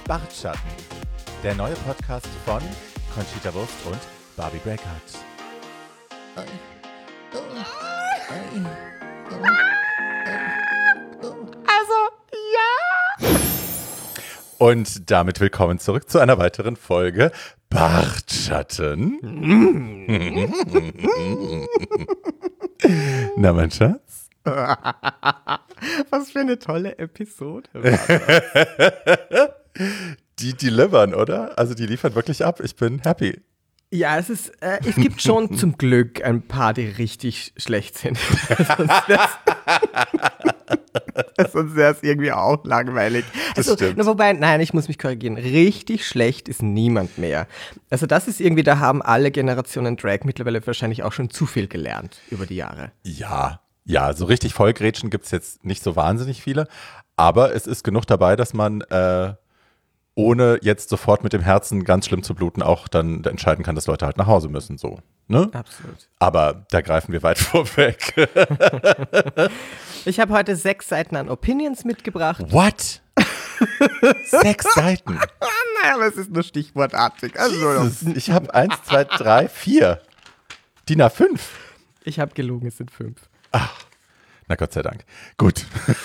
Bartschatten, der neue Podcast von Conchita Wurst und Barbie Breakout. Also, ja! Und damit willkommen zurück zu einer weiteren Folge Bartschatten. Na, mein Schatz? Was für eine tolle Episode. Die delivern, oder? Also die liefern wirklich ab. Ich bin happy. Ja, es gibt schon zum Glück ein paar, die richtig schlecht sind. Sonst wäre es irgendwie auch langweilig. Das stimmt. Wobei, nein, ich muss mich korrigieren. Richtig schlecht ist niemand mehr. Also das ist irgendwie, da haben alle Generationen Drag mittlerweile wahrscheinlich auch schon zu viel gelernt über die Jahre. Ja, so richtig Vollgrätschen gibt es jetzt nicht so wahnsinnig viele. Aber es ist genug dabei, dass man ohne jetzt sofort mit dem Herzen ganz schlimm zu bluten auch dann entscheiden kann, dass Leute halt nach Hause müssen. So, ne? Absolut. Aber da greifen wir weit vorweg. Ich habe heute 6 Seiten an Opinions mitgebracht. What? 6 Seiten? Naja, aber es ist nur stichwortartig. Jesus, ich habe 1, 2, 3, 4. DIN A5. Ich habe gelogen, es sind 5. Ach, na Gott sei Dank. Gut.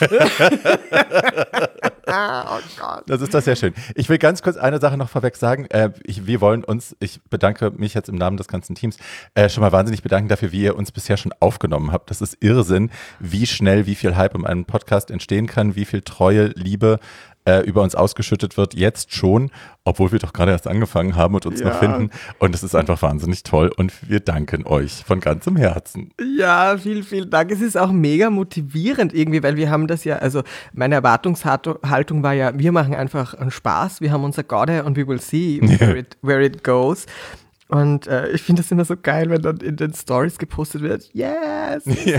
Oh Gott. Das ist das sehr schön. Ich will ganz kurz eine Sache noch vorweg sagen. Ich bedanke mich jetzt im Namen des ganzen Teams schon mal wahnsinnig bedanken dafür, wie ihr uns bisher schon aufgenommen habt. Das ist Irrsinn, wie schnell, wie viel Hype in einem Podcast entstehen kann, wie viel Treue, Liebe über uns ausgeschüttet wird, jetzt schon, obwohl wir doch gerade erst angefangen haben und uns noch finden. Und es ist einfach wahnsinnig toll und wir danken euch von ganzem Herzen. Ja, vielen Dank. Es ist auch mega motivierend irgendwie, weil wir haben das ja, also meine Erwartungshaltung war ja, wir machen einfach einen Spaß, wir haben unser Gaude und we will see where it goes. Und ich finde das immer so geil, wenn dann in den Stories gepostet wird, yes, yes.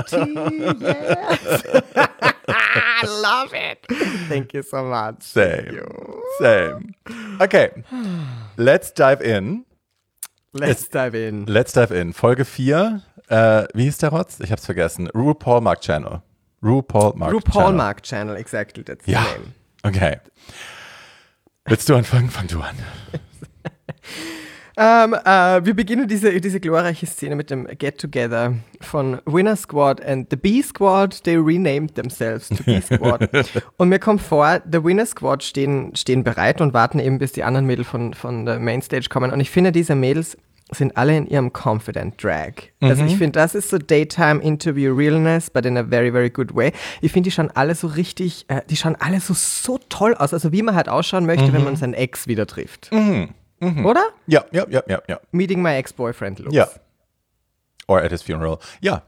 I love it. Thank you so much. Same. Okay, let's dive in. Let's dive in. Folge 4, wie hieß der Rotz? Ich hab's vergessen. RuPaul Mark Channel, exactly, that's ja. the name. Okay. Willst du anfangen? Fang du an. Wir beginnen diese glorreiche Szene mit dem Get-Together von Winner Squad and the B Squad. They renamed themselves to B Squad. Und mir kommt vor, der Winner Squad stehen bereit und warten eben, bis die anderen Mädels von der Mainstage kommen. Und ich finde, diese Mädels sind alle in ihrem Confident Drag. Also ich finde, das ist so Daytime Interview Realness, but in a very, very good way. Ich finde, die schauen alle so richtig, die schauen alle so toll aus. Also wie man halt ausschauen möchte, wenn man seinen Ex wieder trifft. Oder? Ja. Meeting my ex-boyfriend looks. Ja. Or at his funeral. Ja.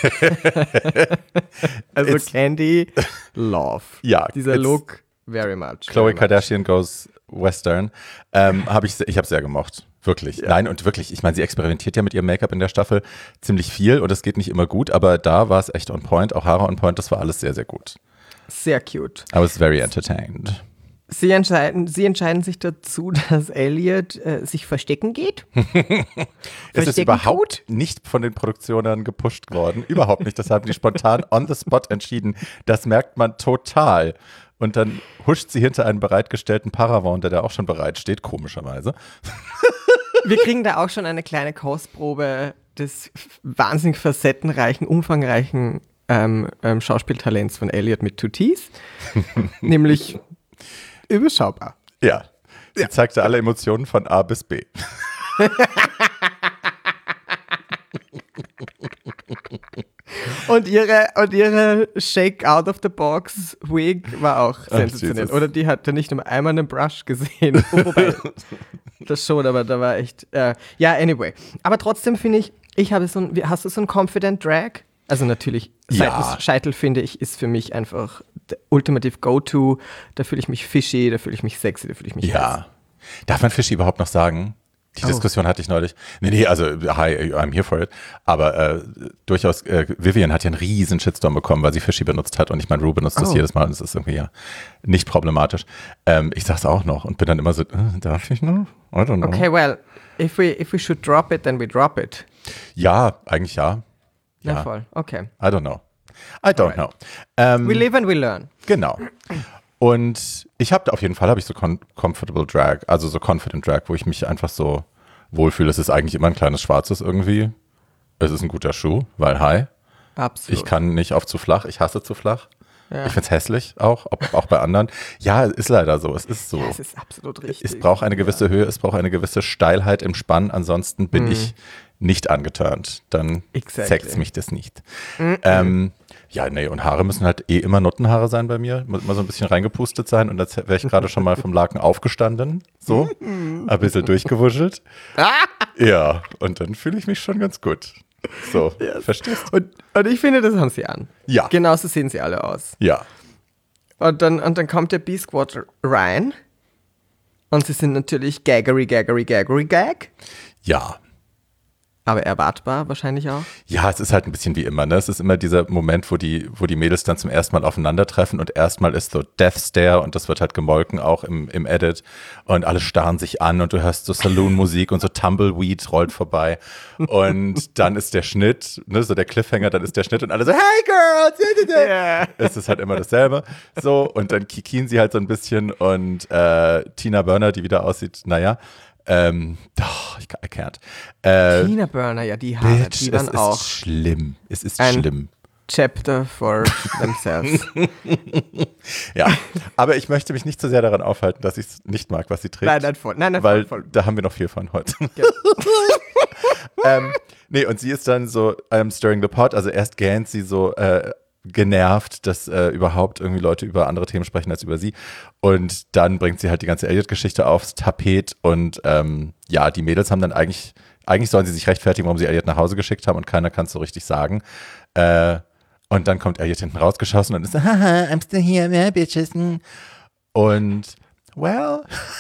Also Candy, love. Ja. Dieser Look, very much. Khloe Kardashian goes Western. Ich habe sehr gemocht. Wirklich. Ja. Nein, und wirklich, ich meine, sie experimentiert ja mit ihrem Make-up in der Staffel ziemlich viel und es geht nicht immer gut, aber da war es echt on point, auch Haare on point, das war alles sehr, sehr gut. Sehr cute. I was very entertained. Sie entscheiden sich dazu, dass Elliot sich verstecken geht. Es ist überhaupt nicht von den Produktionen gepusht worden. Überhaupt nicht. Das haben die spontan on the spot entschieden. Das merkt man total. Und dann huscht sie hinter einen bereitgestellten Paravent, der da auch schon bereit steht, komischerweise. Wir kriegen da auch schon eine kleine Kostprobe des wahnsinnig facettenreichen, umfangreichen Schauspieltalents von Elliot mit Tutis. Nämlich überschaubar. Ja, sie zeigte alle Emotionen von A bis B. Und ihre Shake Out of the Box Wig war auch sensationell. Oder die hatte nicht nur einmal einen Brush gesehen. Wobei, das schon, aber da war echt, anyway. Aber trotzdem finde ich hast du so ein Confident Drag? Also natürlich, seitens Scheitel, finde ich, ist für mich einfach der ultimative Go-To. Da fühle ich mich fishy, da fühle ich mich sexy, da fühle ich mich heiß. Darf man fishy überhaupt noch sagen? Die Diskussion hatte ich neulich. Nee, also hi, I'm here for it. Aber durchaus, Vivian hat ja einen riesen Shitstorm bekommen, weil sie fishy benutzt hat. Und ich meine, Ru benutzt das jedes Mal und es ist irgendwie nicht problematisch. Ich sag's auch noch und bin dann immer so, darf ich noch? I don't know. Okay, well, if we should drop it, then we drop it. Ja, eigentlich ja. Ja, voll. Okay. I don't know. We live and we learn. Genau. Und ich habe auf jeden Fall habe ich so Comfortable Drag, also so Confident Drag, wo ich mich einfach so wohlfühle. Es ist eigentlich immer ein kleines Schwarzes irgendwie. Es ist ein guter Schuh, weil hi. Absolut. Ich kann nicht auf zu flach, ich hasse zu flach. Ja. Ich finde es hässlich, auch bei anderen. Ja, ist leider so, es ist so. Ja, es ist absolut richtig. Es braucht eine gewisse Höhe, es braucht eine gewisse Steilheit im Spann, ansonsten bin ich nicht angeturnt. Dann sext mich das nicht. Ja, nee, und Haare müssen halt immer Nuttenhaare sein bei mir. Muss immer so ein bisschen reingepustet sein und als wäre ich gerade schon mal vom Laken aufgestanden. So, ein bisschen durchgewuschelt. Ja, und dann fühle ich mich schon ganz gut. So, verstehst du? Und ich finde, das haben sie an. Ja. Genauso sehen sie alle aus. Ja. Und dann kommt der B-Squad rein und sie sind natürlich gaggery. Ja. Aber erwartbar wahrscheinlich auch. Ja, es ist halt ein bisschen wie immer, ne? Es ist immer dieser Moment, wo die Mädels dann zum ersten Mal aufeinandertreffen und erstmal ist so Death Stare und das wird halt gemolken auch im Edit und alle starren sich an und du hörst so Saloon-Musik und so Tumbleweed rollt vorbei und dann ist der Schnitt, ne, so der Cliffhanger, dann ist der Schnitt und alle so, hey girls! Yeah. Es ist halt immer dasselbe. So, und dann kikieren sie halt so ein bisschen und Tina Burner, die wieder aussieht, naja, I can't. Tina Burner, ja, die Haare, Bitch, die waren es auch ist schlimm. Es ist ein schlimm. Chapter for themselves. Ja, aber ich möchte mich nicht so sehr daran aufhalten, dass ich es nicht mag, was sie trägt. Nein, weil voll. da haben wir noch viel von heute. Nee, und sie ist dann so stirring the pot, also erst gähnt sie so genervt, dass überhaupt irgendwie Leute über andere Themen sprechen als über sie. Und dann bringt sie halt die ganze Elliot-Geschichte aufs Tapet und ja, die Mädels haben dann eigentlich sollen sie sich rechtfertigen, warum sie Elliot nach Hause geschickt haben und keiner kann es so richtig sagen. Und dann kommt Elliot hinten rausgeschossen und ist so, haha, I'm still here, man, bitches. Und, well,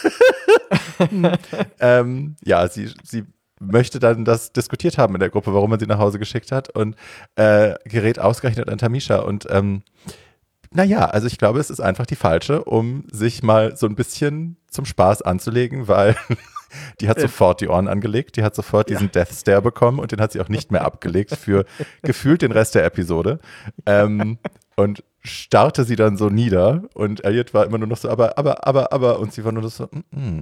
ja, sie möchte dann das diskutiert haben in der Gruppe, warum man sie nach Hause geschickt hat und gerät ausgerechnet an Tamisha und naja, also ich glaube, es ist einfach die falsche, um sich mal so ein bisschen zum Spaß anzulegen, weil die hat sofort die Ohren angelegt, die hat sofort diesen Death Stare bekommen und den hat sie auch nicht mehr abgelegt für gefühlt den Rest der Episode und starrte sie dann so nieder und Elliot war immer nur noch so, aber und sie war nur noch so,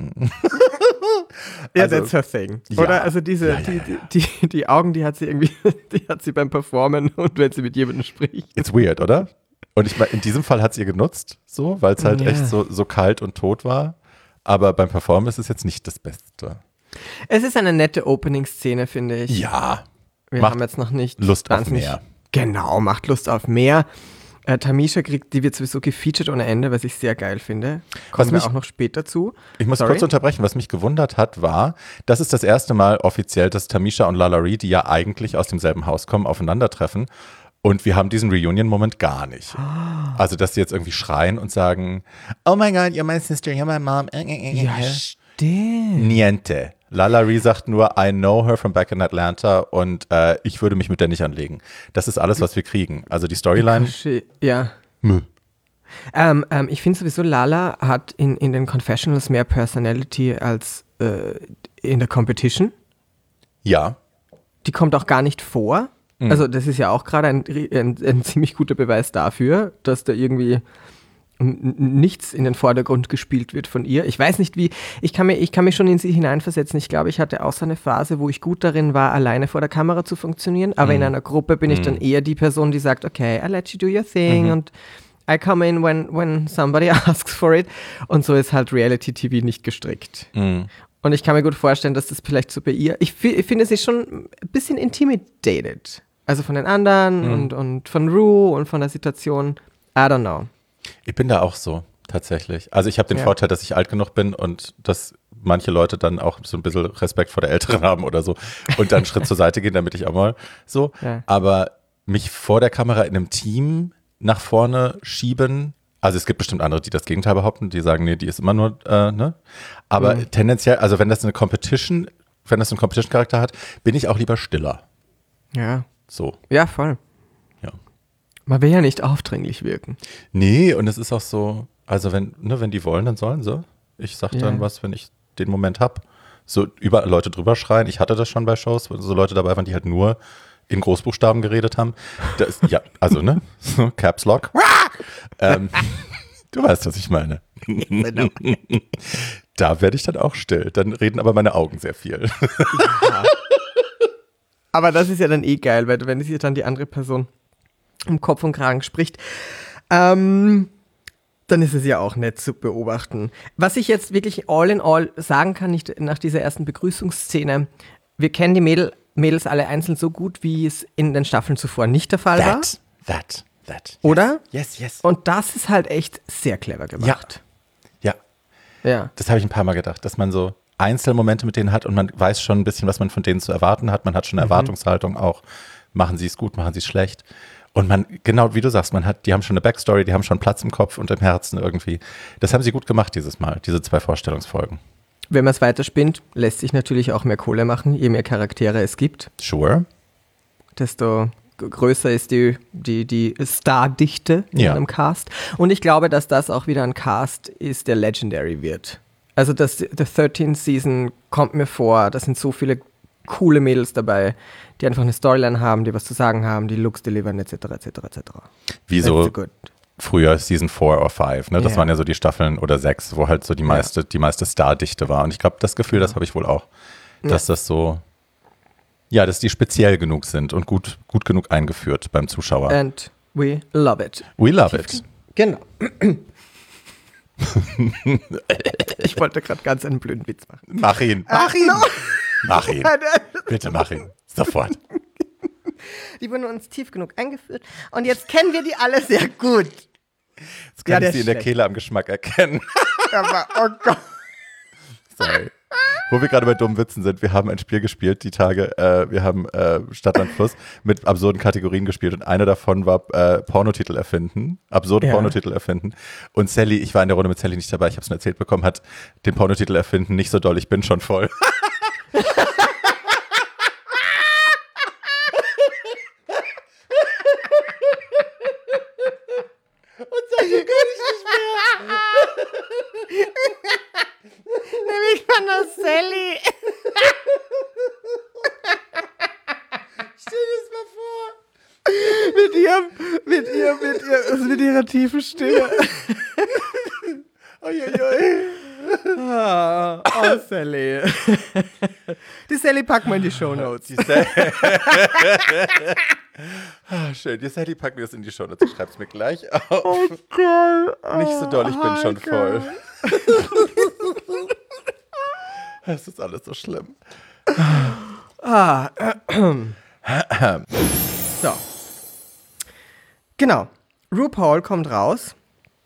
Ja, that's her thing. Ja. Oder? Also die Augen, die hat sie irgendwie, die hat sie beim Performen und wenn sie mit jemandem spricht. It's weird, oder? Und ich meine, in diesem Fall hat sie ihr genutzt, so, weil es halt echt so kalt und tot war. Aber beim Performen ist es jetzt nicht das Beste. Es ist eine nette Opening-Szene, finde ich. Ja. Wir haben jetzt noch nicht Lust auf mehr. Genau, macht Lust auf mehr. Tamisha die wird sowieso gefeatured ohne Ende, was ich sehr geil finde. Kommen wir auch noch später zu. Ich muss kurz unterbrechen. Was mich gewundert hat, war, das ist das erste Mal offiziell, dass Tamisha und LaLa-Ri, die ja eigentlich aus demselben Haus kommen, aufeinandertreffen. Und wir haben diesen Reunion-Moment gar nicht. Also, dass sie jetzt irgendwie schreien und sagen, oh my God, you're my sister, you're my mom. Ja, stimmt. Niente. LaLa-Ri sagt nur, I know her from back in Atlanta und ich würde mich mit der nicht anlegen. Das ist alles, was wir kriegen. Also die Storyline. Ja. Ich finde sowieso, Lala hat in den Confessionals mehr Personality als in der Competition. Ja. Die kommt auch gar nicht vor. Also das ist ja auch gerade ein ziemlich guter Beweis dafür, dass da irgendwie nichts in den Vordergrund gespielt wird von ihr. Ich weiß nicht wie, ich kann mich schon in sie hineinversetzen. Ich glaube, ich hatte auch so eine Phase, wo ich gut darin war, alleine vor der Kamera zu funktionieren, aber in einer Gruppe bin ich dann eher die Person, die sagt, okay, I let you do your thing und I come in when somebody asks for it. Und so ist halt Reality-TV nicht gestrickt. Und ich kann mir gut vorstellen, dass das vielleicht so bei ihr, ich finde sie schon ein bisschen intimidated. Also von den anderen und von Rue und von der Situation. I don't know. Ich bin da auch so, tatsächlich. Also ich habe den Vorteil, dass ich alt genug bin und dass manche Leute dann auch so ein bisschen Respekt vor der Älteren haben oder so und dann einen Schritt zur Seite gehen, damit ich auch mal so. Ja. Aber mich vor der Kamera in einem Team nach vorne schieben, also es gibt bestimmt andere, die das Gegenteil behaupten, die sagen, nee, die ist immer nur, ne? Aber tendenziell, also wenn das einen Competition-Charakter hat, bin ich auch lieber stiller. Ja. So. Ja, voll. Ja. Man will ja nicht aufdringlich wirken. Nee, und es ist auch so, also wenn die wollen, dann sollen sie. Ich sag dann was, wenn ich den Moment habe. So über Leute drüber schreien. Ich hatte das schon bei Shows, wo so Leute dabei waren, die halt nur in Großbuchstaben geredet haben. Das, ja, also, ne? So, Caps Lock. Du weißt, was ich meine. Genau. Da werde ich dann auch still. Dann reden aber meine Augen sehr viel. Ja. Aber das ist ja dann eh geil, weil wenn sich dann die andere Person um Kopf und Kragen spricht, dann ist es ja auch nett zu beobachten. Was ich jetzt wirklich all in all sagen kann, nicht nach dieser ersten Begrüßungsszene, wir kennen die Mädels alle einzeln so gut, wie es in den Staffeln zuvor nicht der Fall war. That. Oder? Yes. Und das ist halt echt sehr clever gemacht. Ja. Das habe ich ein paar Mal gedacht, dass man so Einzelmomente mit denen hat und man weiß schon ein bisschen, was man von denen zu erwarten hat. Man hat schon eine Erwartungshaltung auch. Machen sie es gut, machen sie es schlecht. Und man, genau wie du sagst, die haben schon eine Backstory, die haben schon Platz im Kopf und im Herzen irgendwie. Das haben sie gut gemacht dieses Mal, diese 2 Vorstellungsfolgen. Wenn man es weiterspinnt, lässt sich natürlich auch mehr Kohle machen, je mehr Charaktere es gibt. Sure. Desto größer ist die Stardichte in einem Cast. Und ich glaube, dass das auch wieder ein Cast ist, der legendary wird. Also das The 13th Season kommt mir vor, da sind so viele coole Mädels dabei, die einfach eine Storyline haben, die was zu sagen haben, die Looks delivern, etc. Wie so früher Season 4 oder 5, ne? Das waren ja so die Staffeln oder 6, wo halt so die meiste Stardichte war. Und ich glaube, das Gefühl, das habe ich wohl auch, dass das so, ja, dass die speziell genug sind und gut genug eingeführt beim Zuschauer. And we love it. We love it. Genau. Ich wollte gerade ganz einen blöden Witz machen. Mach ihn. No. Mach ihn. Bitte mach ihn. Sofort. Die wurden uns tief genug eingeführt und jetzt kennen wir die alle sehr gut. Jetzt kann ich sie in der Kehle am Geschmack erkennen. Aber, oh Gott. Sorry. Wo wir gerade bei dummen Witzen sind, wir haben ein Spiel gespielt, die Tage, wir haben Stadt, Land, Fluss mit absurden Kategorien gespielt und eine davon war Pornotitel erfinden, absurde Pornotitel erfinden. Und Sally, ich war in der Runde mit Sally nicht dabei, ich habe es nur erzählt bekommen, hat den Pornotitel erfinden, nicht so doll, ich bin schon voll. Und seitdem kann ich nicht mehr. Nämlich von der Sally. Stell dir das mal vor. Mit ihrer tiefen Stimme. Oh, Sally. Die Sally packen wir in die Shownotes. Schön, die Sally packen wir das in die Shownotes. Ich schreib's mir gleich auf. Oh Gott. Nicht so doll, ich bin schon voll. Es ist alles so schlimm. So. Genau. RuPaul kommt raus.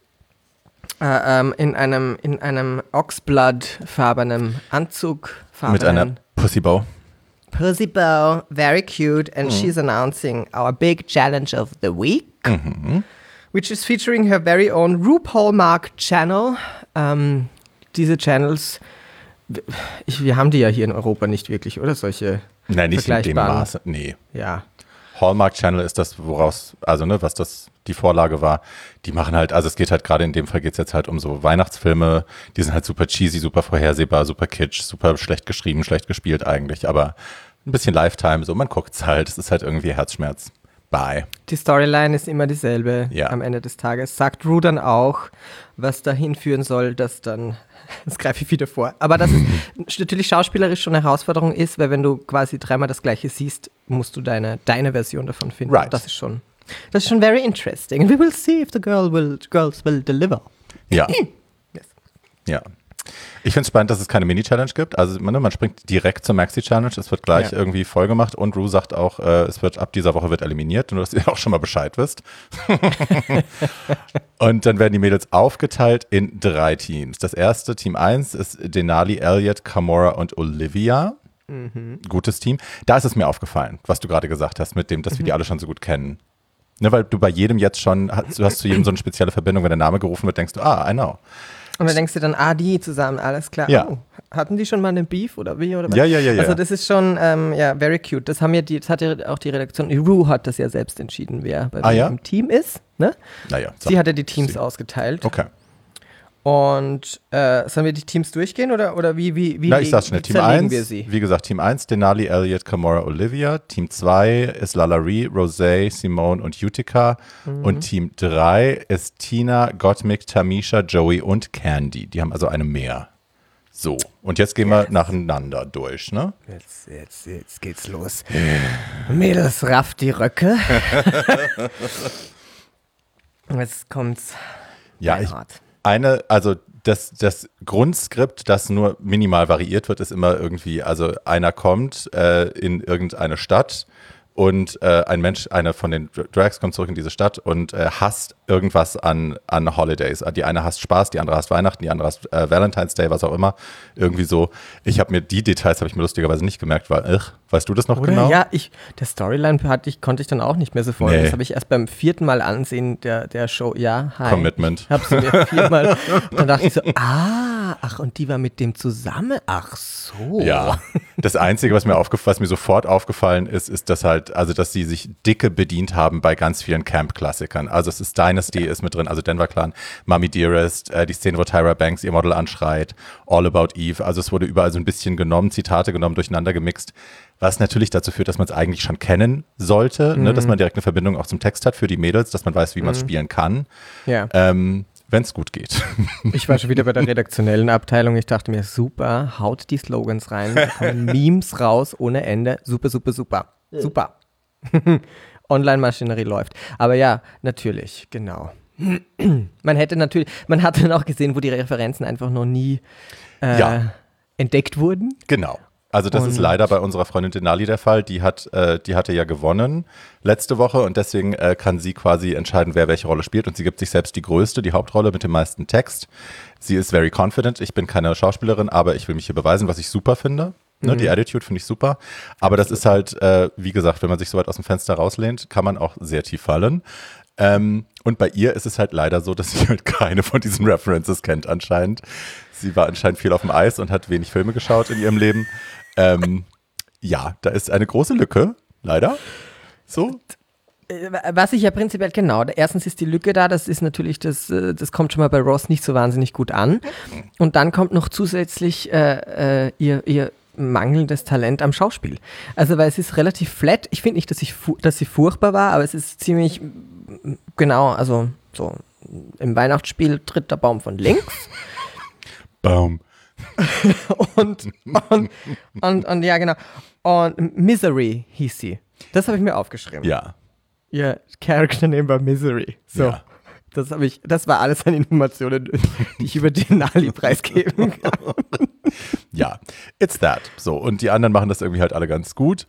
In einem Oxblood-farbenen Anzug. Mit einer Pussybow. Pussybow, very cute, and she's announcing our big challenge of the week, which is featuring her very own RuPaul Mark Channel. Diese Channels, wir haben die ja hier in Europa nicht wirklich, oder? Solche Nein, nicht in dem Maße, nee. Ja. Hallmark Channel ist das, woraus, also ne, was das die Vorlage war. Die machen halt, also es geht halt gerade in dem Fall geht es jetzt halt um so Weihnachtsfilme, die sind halt super cheesy, super vorhersehbar, super kitsch, super schlecht geschrieben, schlecht gespielt eigentlich, aber ein bisschen Lifetime, so man guckt's halt, es ist halt irgendwie Herzschmerz. Bye. Die Storyline ist immer dieselbe am Ende des Tages. Sagt Ru dann auch, was dahin führen soll, dass dann, das greife ich wieder vor, aber dass es natürlich schauspielerisch schon eine Herausforderung ist, weil wenn du quasi 3-mal das Gleiche siehst, musst du deine Version davon finden. Right. Das ist schon very interesting. And we will see if the girls will deliver. Ja. Yes. Ja. Ich finde es spannend, dass es keine Mini-Challenge gibt. Also man springt direkt zur Maxi-Challenge. Es wird gleich irgendwie voll gemacht und Ru sagt auch, es wird ab dieser Woche wird eliminiert, nur dass ihr auch schon mal Bescheid wisst. Und dann werden die Mädels aufgeteilt in 3 Teams. Das erste, Team 1, ist Denali, Elliot, Kamora und Olivia. Gutes Team. Da ist es mir aufgefallen, was du gerade gesagt hast, mit dem, dass wir die alle schon so gut kennen. Ne, weil du bei jedem jetzt schon, du hast zu jedem so eine spezielle Verbindung, wenn der Name gerufen wird, denkst du, I know. Und dann denkst du dann, die zusammen, alles klar. Ja. Oh, hatten die schon mal einen Beef oder wie? Oder was? Ja. Also das ist schon, very cute. Das hat ja auch die Redaktion, Ru hat das ja selbst entschieden, wer bei wem im Team ist. Ne? Naja. Sie hatte die Teams ausgeteilt. Okay. Und sollen wir die Teams durchgehen oder wie Na, ich sag's schnell. Team zerlegen 1, wir sie? wie gesagt, Team 1, Denali, Elliott, Kamora, Olivia. Team 2 ist Lalaurie, Rosé, Simone und Utica. Und Team 3 ist Tina, Gottmik, Tamisha, Joey und Candy. Die haben also eine mehr. So, und jetzt gehen wir nacheinander durch, ne? Jetzt geht's los. Mädels, rafft die Röcke. Jetzt kommt's. Ja, also das Grundskript, das nur minimal variiert wird, ist immer irgendwie, also einer kommt in irgendeine Stadt und ein Mensch, einer von den Drags kommt zurück in diese Stadt und hasst irgendwas an Holidays. Die eine hasst Spaß, die andere hasst Weihnachten, die andere hasst Valentine's Day, was auch immer. Irgendwie so. Die Details habe ich mir lustigerweise nicht gemerkt, weil, weißt du das noch genau? Ja, der Storyline konnte ich dann auch nicht mehr so folgen. Nee. Das habe ich erst beim 4. Mal ansehen der Show. Ja, hi. Commitment. Ich habe sie mir 4 Mal. Und dann dachte ich so, und die war mit dem zusammen? Ach so. Ja, das Einzige, was mir sofort aufgefallen ist, dass halt, also dass sie sich dicke bedient haben bei ganz vielen Camp-Klassikern. Also es ist Dynasty ist mit drin, also Denver Clan, Mommy Dearest, die Szene, wo Tyra Banks ihr Model anschreit, All About Eve. Also es wurde überall so ein bisschen genommen, Zitate genommen, durcheinander gemixt. Was natürlich dazu führt, dass man es eigentlich schon kennen sollte, ne, dass man direkt eine Verbindung auch zum Text hat für die Mädels, dass man weiß, wie man es spielen kann. Ja. Wenn es gut geht. Ich war schon wieder bei der redaktionellen Abteilung. Ich dachte mir, super, haut die Slogans rein, da kommen Memes raus ohne Ende. Super, super, super. Super. Online-Maschinerie läuft. Aber ja, natürlich, genau. Man hatte dann auch gesehen, wo die Referenzen einfach noch nie entdeckt wurden. Genau. Also das ist leider bei unserer Freundin Denali der Fall. Die hatte ja gewonnen letzte Woche und deswegen kann sie quasi entscheiden, wer welche Rolle spielt. Und sie gibt sich selbst die größte, die Hauptrolle mit dem meisten Text. Sie ist very confident. Ich bin keine Schauspielerin, aber ich will mich hier beweisen, was ich super finde. Ne, die Attitude finde ich super. Aber das ist halt, wie gesagt, wenn man sich so weit aus dem Fenster rauslehnt, kann man auch sehr tief fallen. Und bei ihr ist es halt leider so, dass sie halt keine von diesen References kennt anscheinend. Sie war anscheinend viel auf dem Eis und hat wenig Filme geschaut in ihrem Leben. Ja, da ist eine große Lücke, leider. So. Was ich ja prinzipiell, genau, erstens ist die Lücke da, das ist natürlich, das kommt schon mal bei Ross nicht so wahnsinnig gut an. Und dann kommt noch zusätzlich ihr mangelndes Talent am Schauspiel. Also, weil es ist relativ flat. Ich finde nicht, dass sie furchtbar war, aber es ist ziemlich, genau, also so im Weihnachtsspiel tritt der Baum von links. Baum. und ja, genau. Und Misery hieß sie. Das habe ich mir aufgeschrieben. Ja. Ihr Charakter-Name war Misery. So. Ja. Das war alles an Informationen, die ich über den Ali preisgeben kann. Ja, it's that. So, und die anderen machen das irgendwie halt alle ganz gut.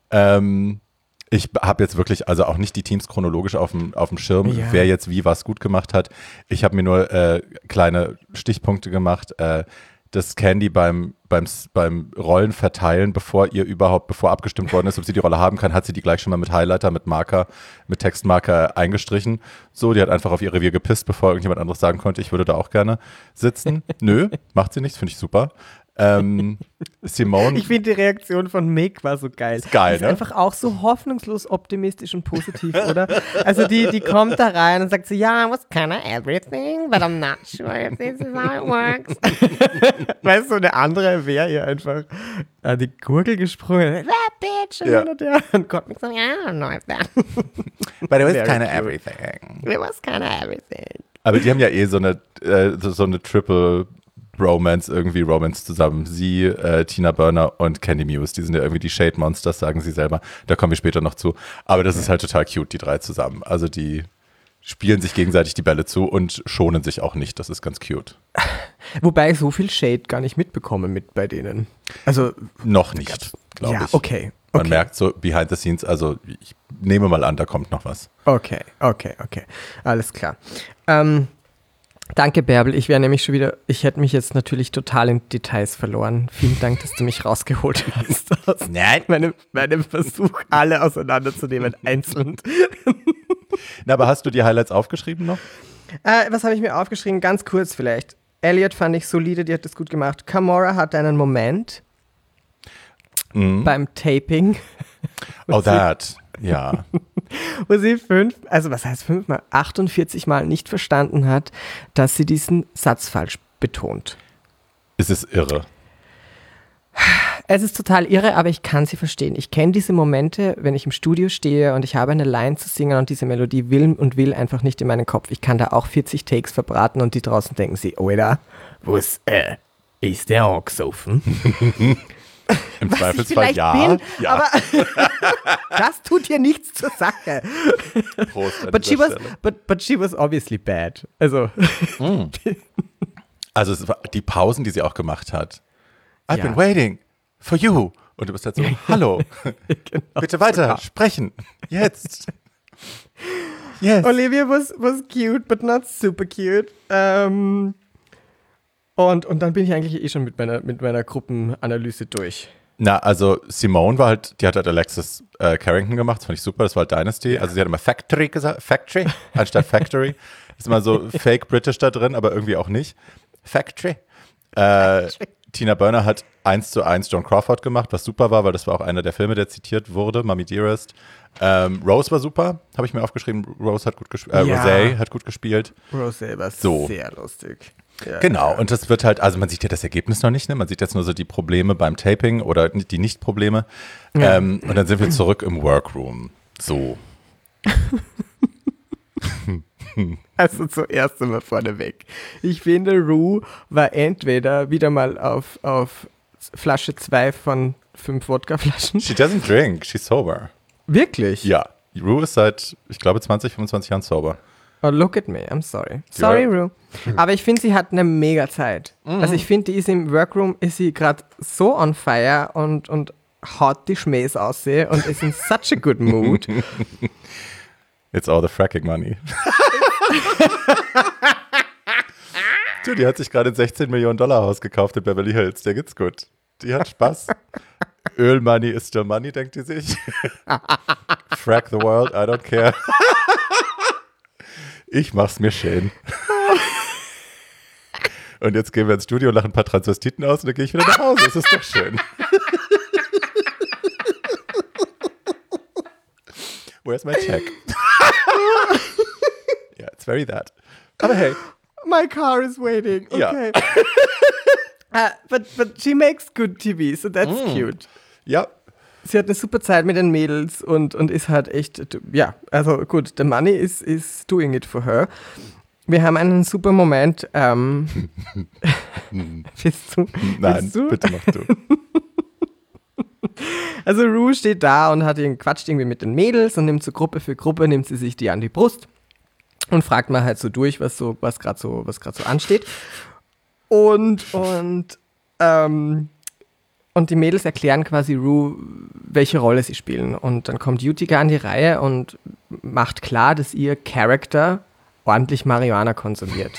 Ich habe jetzt wirklich, also auch nicht die Teams chronologisch auf dem Schirm, wer jetzt wie was gut gemacht hat. Ich habe mir nur kleine Stichpunkte gemacht, dass Candy beim Rollen verteilen, bevor abgestimmt worden ist, ob sie die Rolle haben kann, hat sie die gleich schon mal mit Highlighter, mit Marker, mit Textmarker eingestrichen. So, die hat einfach auf ihr Revier gepisst, bevor irgendjemand anderes sagen konnte, ich würde da auch gerne sitzen. Nö, macht sie nicht, finde ich super. Simone. Ich finde die Reaktion von Mick war so geil. Ist geil, die ist einfach auch so hoffnungslos optimistisch und positiv, oder? Also die kommt da rein und sagt so, I was kinda everything, but I'm not sure if this is how it works. Weißt du, eine andere wäre ihr einfach an die Gurgel gesprungen. That bitch! Und Gott mich so, I don't know if that. But it was kinda everything. It was kinda everything. Aber die haben ja so eine Triple Romance zusammen. Sie, Tina Burner und Candy Muse, die sind ja irgendwie die Shade Monsters, sagen sie selber. Da kommen wir später noch zu. Aber das ist halt total cute, die drei zusammen. Also die spielen sich gegenseitig die Bälle zu und schonen sich auch nicht. Das ist ganz cute. Wobei ich so viel Shade gar nicht mitbekomme bei denen. Also noch nicht, glaube ich. Ja, okay. Man merkt so behind the scenes, also ich nehme mal an, da kommt noch was. Okay. Alles klar. Danke, Bärbel. Ich hätte mich jetzt natürlich total in Details verloren. Vielen Dank, dass du mich rausgeholt hast aus meinem Versuch, alle auseinanderzunehmen, einzeln. Na, aber hast du die Highlights aufgeschrieben noch? Was habe ich mir aufgeschrieben? Ganz kurz vielleicht. Elliott fand ich solide, die hat das gut gemacht. Kamora hatte einen Moment beim Taping. Oh, that. Ja. wo sie 48 Mal nicht verstanden hat, dass sie diesen Satz falsch betont. Es ist irre. Es ist total irre, aber ich kann sie verstehen. Ich kenne diese Momente, wenn ich im Studio stehe und ich habe eine Line zu singen und diese Melodie will einfach nicht in meinen Kopf. Ich kann da auch 40 Takes verbraten und die draußen denken sie, Oida, ist der angesoffen? Im Zweifelsfall ja. Aber das tut hier nichts zur Sache. Prost but she was obviously bad. Also, also es war die Pausen, die sie auch gemacht hat. I've been waiting for you. Und du bist halt so, hallo, genau, bitte weiter sprechen. Jetzt. Yes. Olivia was cute, but not super cute. Und dann bin ich eigentlich schon mit meiner Gruppenanalyse durch. Na, also Simone war halt, die hat halt Alexis Carrington gemacht, das fand ich super, das war halt Dynasty. Ja. Also sie hat immer Factory gesagt, Factory anstatt Factory. Ist immer so fake British da drin, aber irgendwie auch nicht. Factory. Tina Burner hat 1:1 Joan Crawford gemacht, was super war, weil das war auch einer der Filme, der zitiert wurde, Mommy Dearest. Rose war super, habe ich mir aufgeschrieben. Rose hat gut gespielt. Rosé hat gut gespielt. Rosé war sehr lustig. Ja, genau, und das wird halt, also man sieht ja das Ergebnis noch nicht, ne? Man sieht jetzt nur so die Probleme beim Taping oder die Nicht-Probleme. Ja. Und dann sind wir zurück im Workroom. So. Also zuerst einmal vorneweg. Ich finde, Rue war entweder wieder mal auf Flasche 2 von 5 Wodkaflaschen. She doesn't drink, she's sober. Wirklich? Ja. Rue ist seit, ich glaube, 25 Jahren sober. Oh, look at me, I'm sorry. Sorry, Rue. Aber ich finde, sie hat eine mega Zeit. Also ich finde, die ist im Workroom, ist sie gerade so on fire und haut die Schmähs aussehen und ist in such a good mood. It's all the fracking money. Du, die hat sich gerade ein $16 Millionen Haus gekauft in Beverly Hills. Der geht's gut. Die hat Spaß. Ölmoney is still money, denkt die sich. Frack the world, I don't care. Ich mach's mir schön. Und jetzt gehen wir ins Studio, lachen ein paar Transvestiten aus und dann gehe ich wieder nach Hause. Das ist doch schön. Where's my check? Yeah, it's very that. Aber hey. My car is waiting. Okay. Ja. But she makes good TV, so that's cute. Ja. Sie hat eine super Zeit mit den Mädels und ist halt echt, ja, also gut, the money is doing it for her. Wir haben einen super Moment. Willst du? Nein, bitte mach du. Also Rue steht da und quatscht irgendwie mit den Mädels und nimmt so Gruppe für Gruppe, nimmt sie sich die an die Brust und fragt mal halt so durch, was gerade so ansteht. Und die Mädels erklären quasi Rue, welche Rolle sie spielen. Und dann kommt Utica an die Reihe und macht klar, dass ihr Charakter ordentlich Marihuana konsumiert.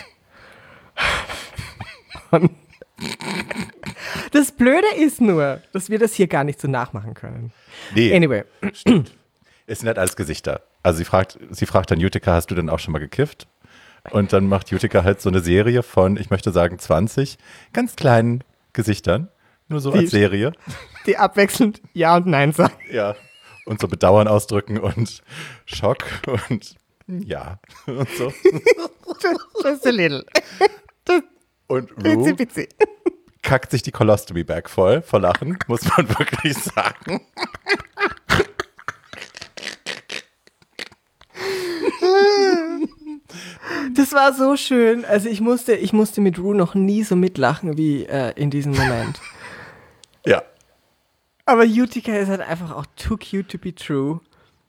Und das Blöde ist nur, dass wir das hier gar nicht so nachmachen können. Nee, anyway. Stimmt. Es sind halt alles Gesichter. Also sie fragt dann Utica, hast du denn auch schon mal gekifft? Und dann macht Utica halt so eine Serie von, ich möchte sagen 20 ganz kleinen Gesichtern. Nur so als Serie. Die abwechselnd Ja und Nein sagen. Ja. Und so Bedauern ausdrücken und Schock und ja. Und so. Just a little. Und Rue kackt sich die Colostomy Bag voll vor Lachen, muss man wirklich sagen. Das war so schön. Also ich musste mit Rue noch nie so mitlachen wie in diesem Moment. Ja. Aber Utica ist halt einfach auch too cute to be true.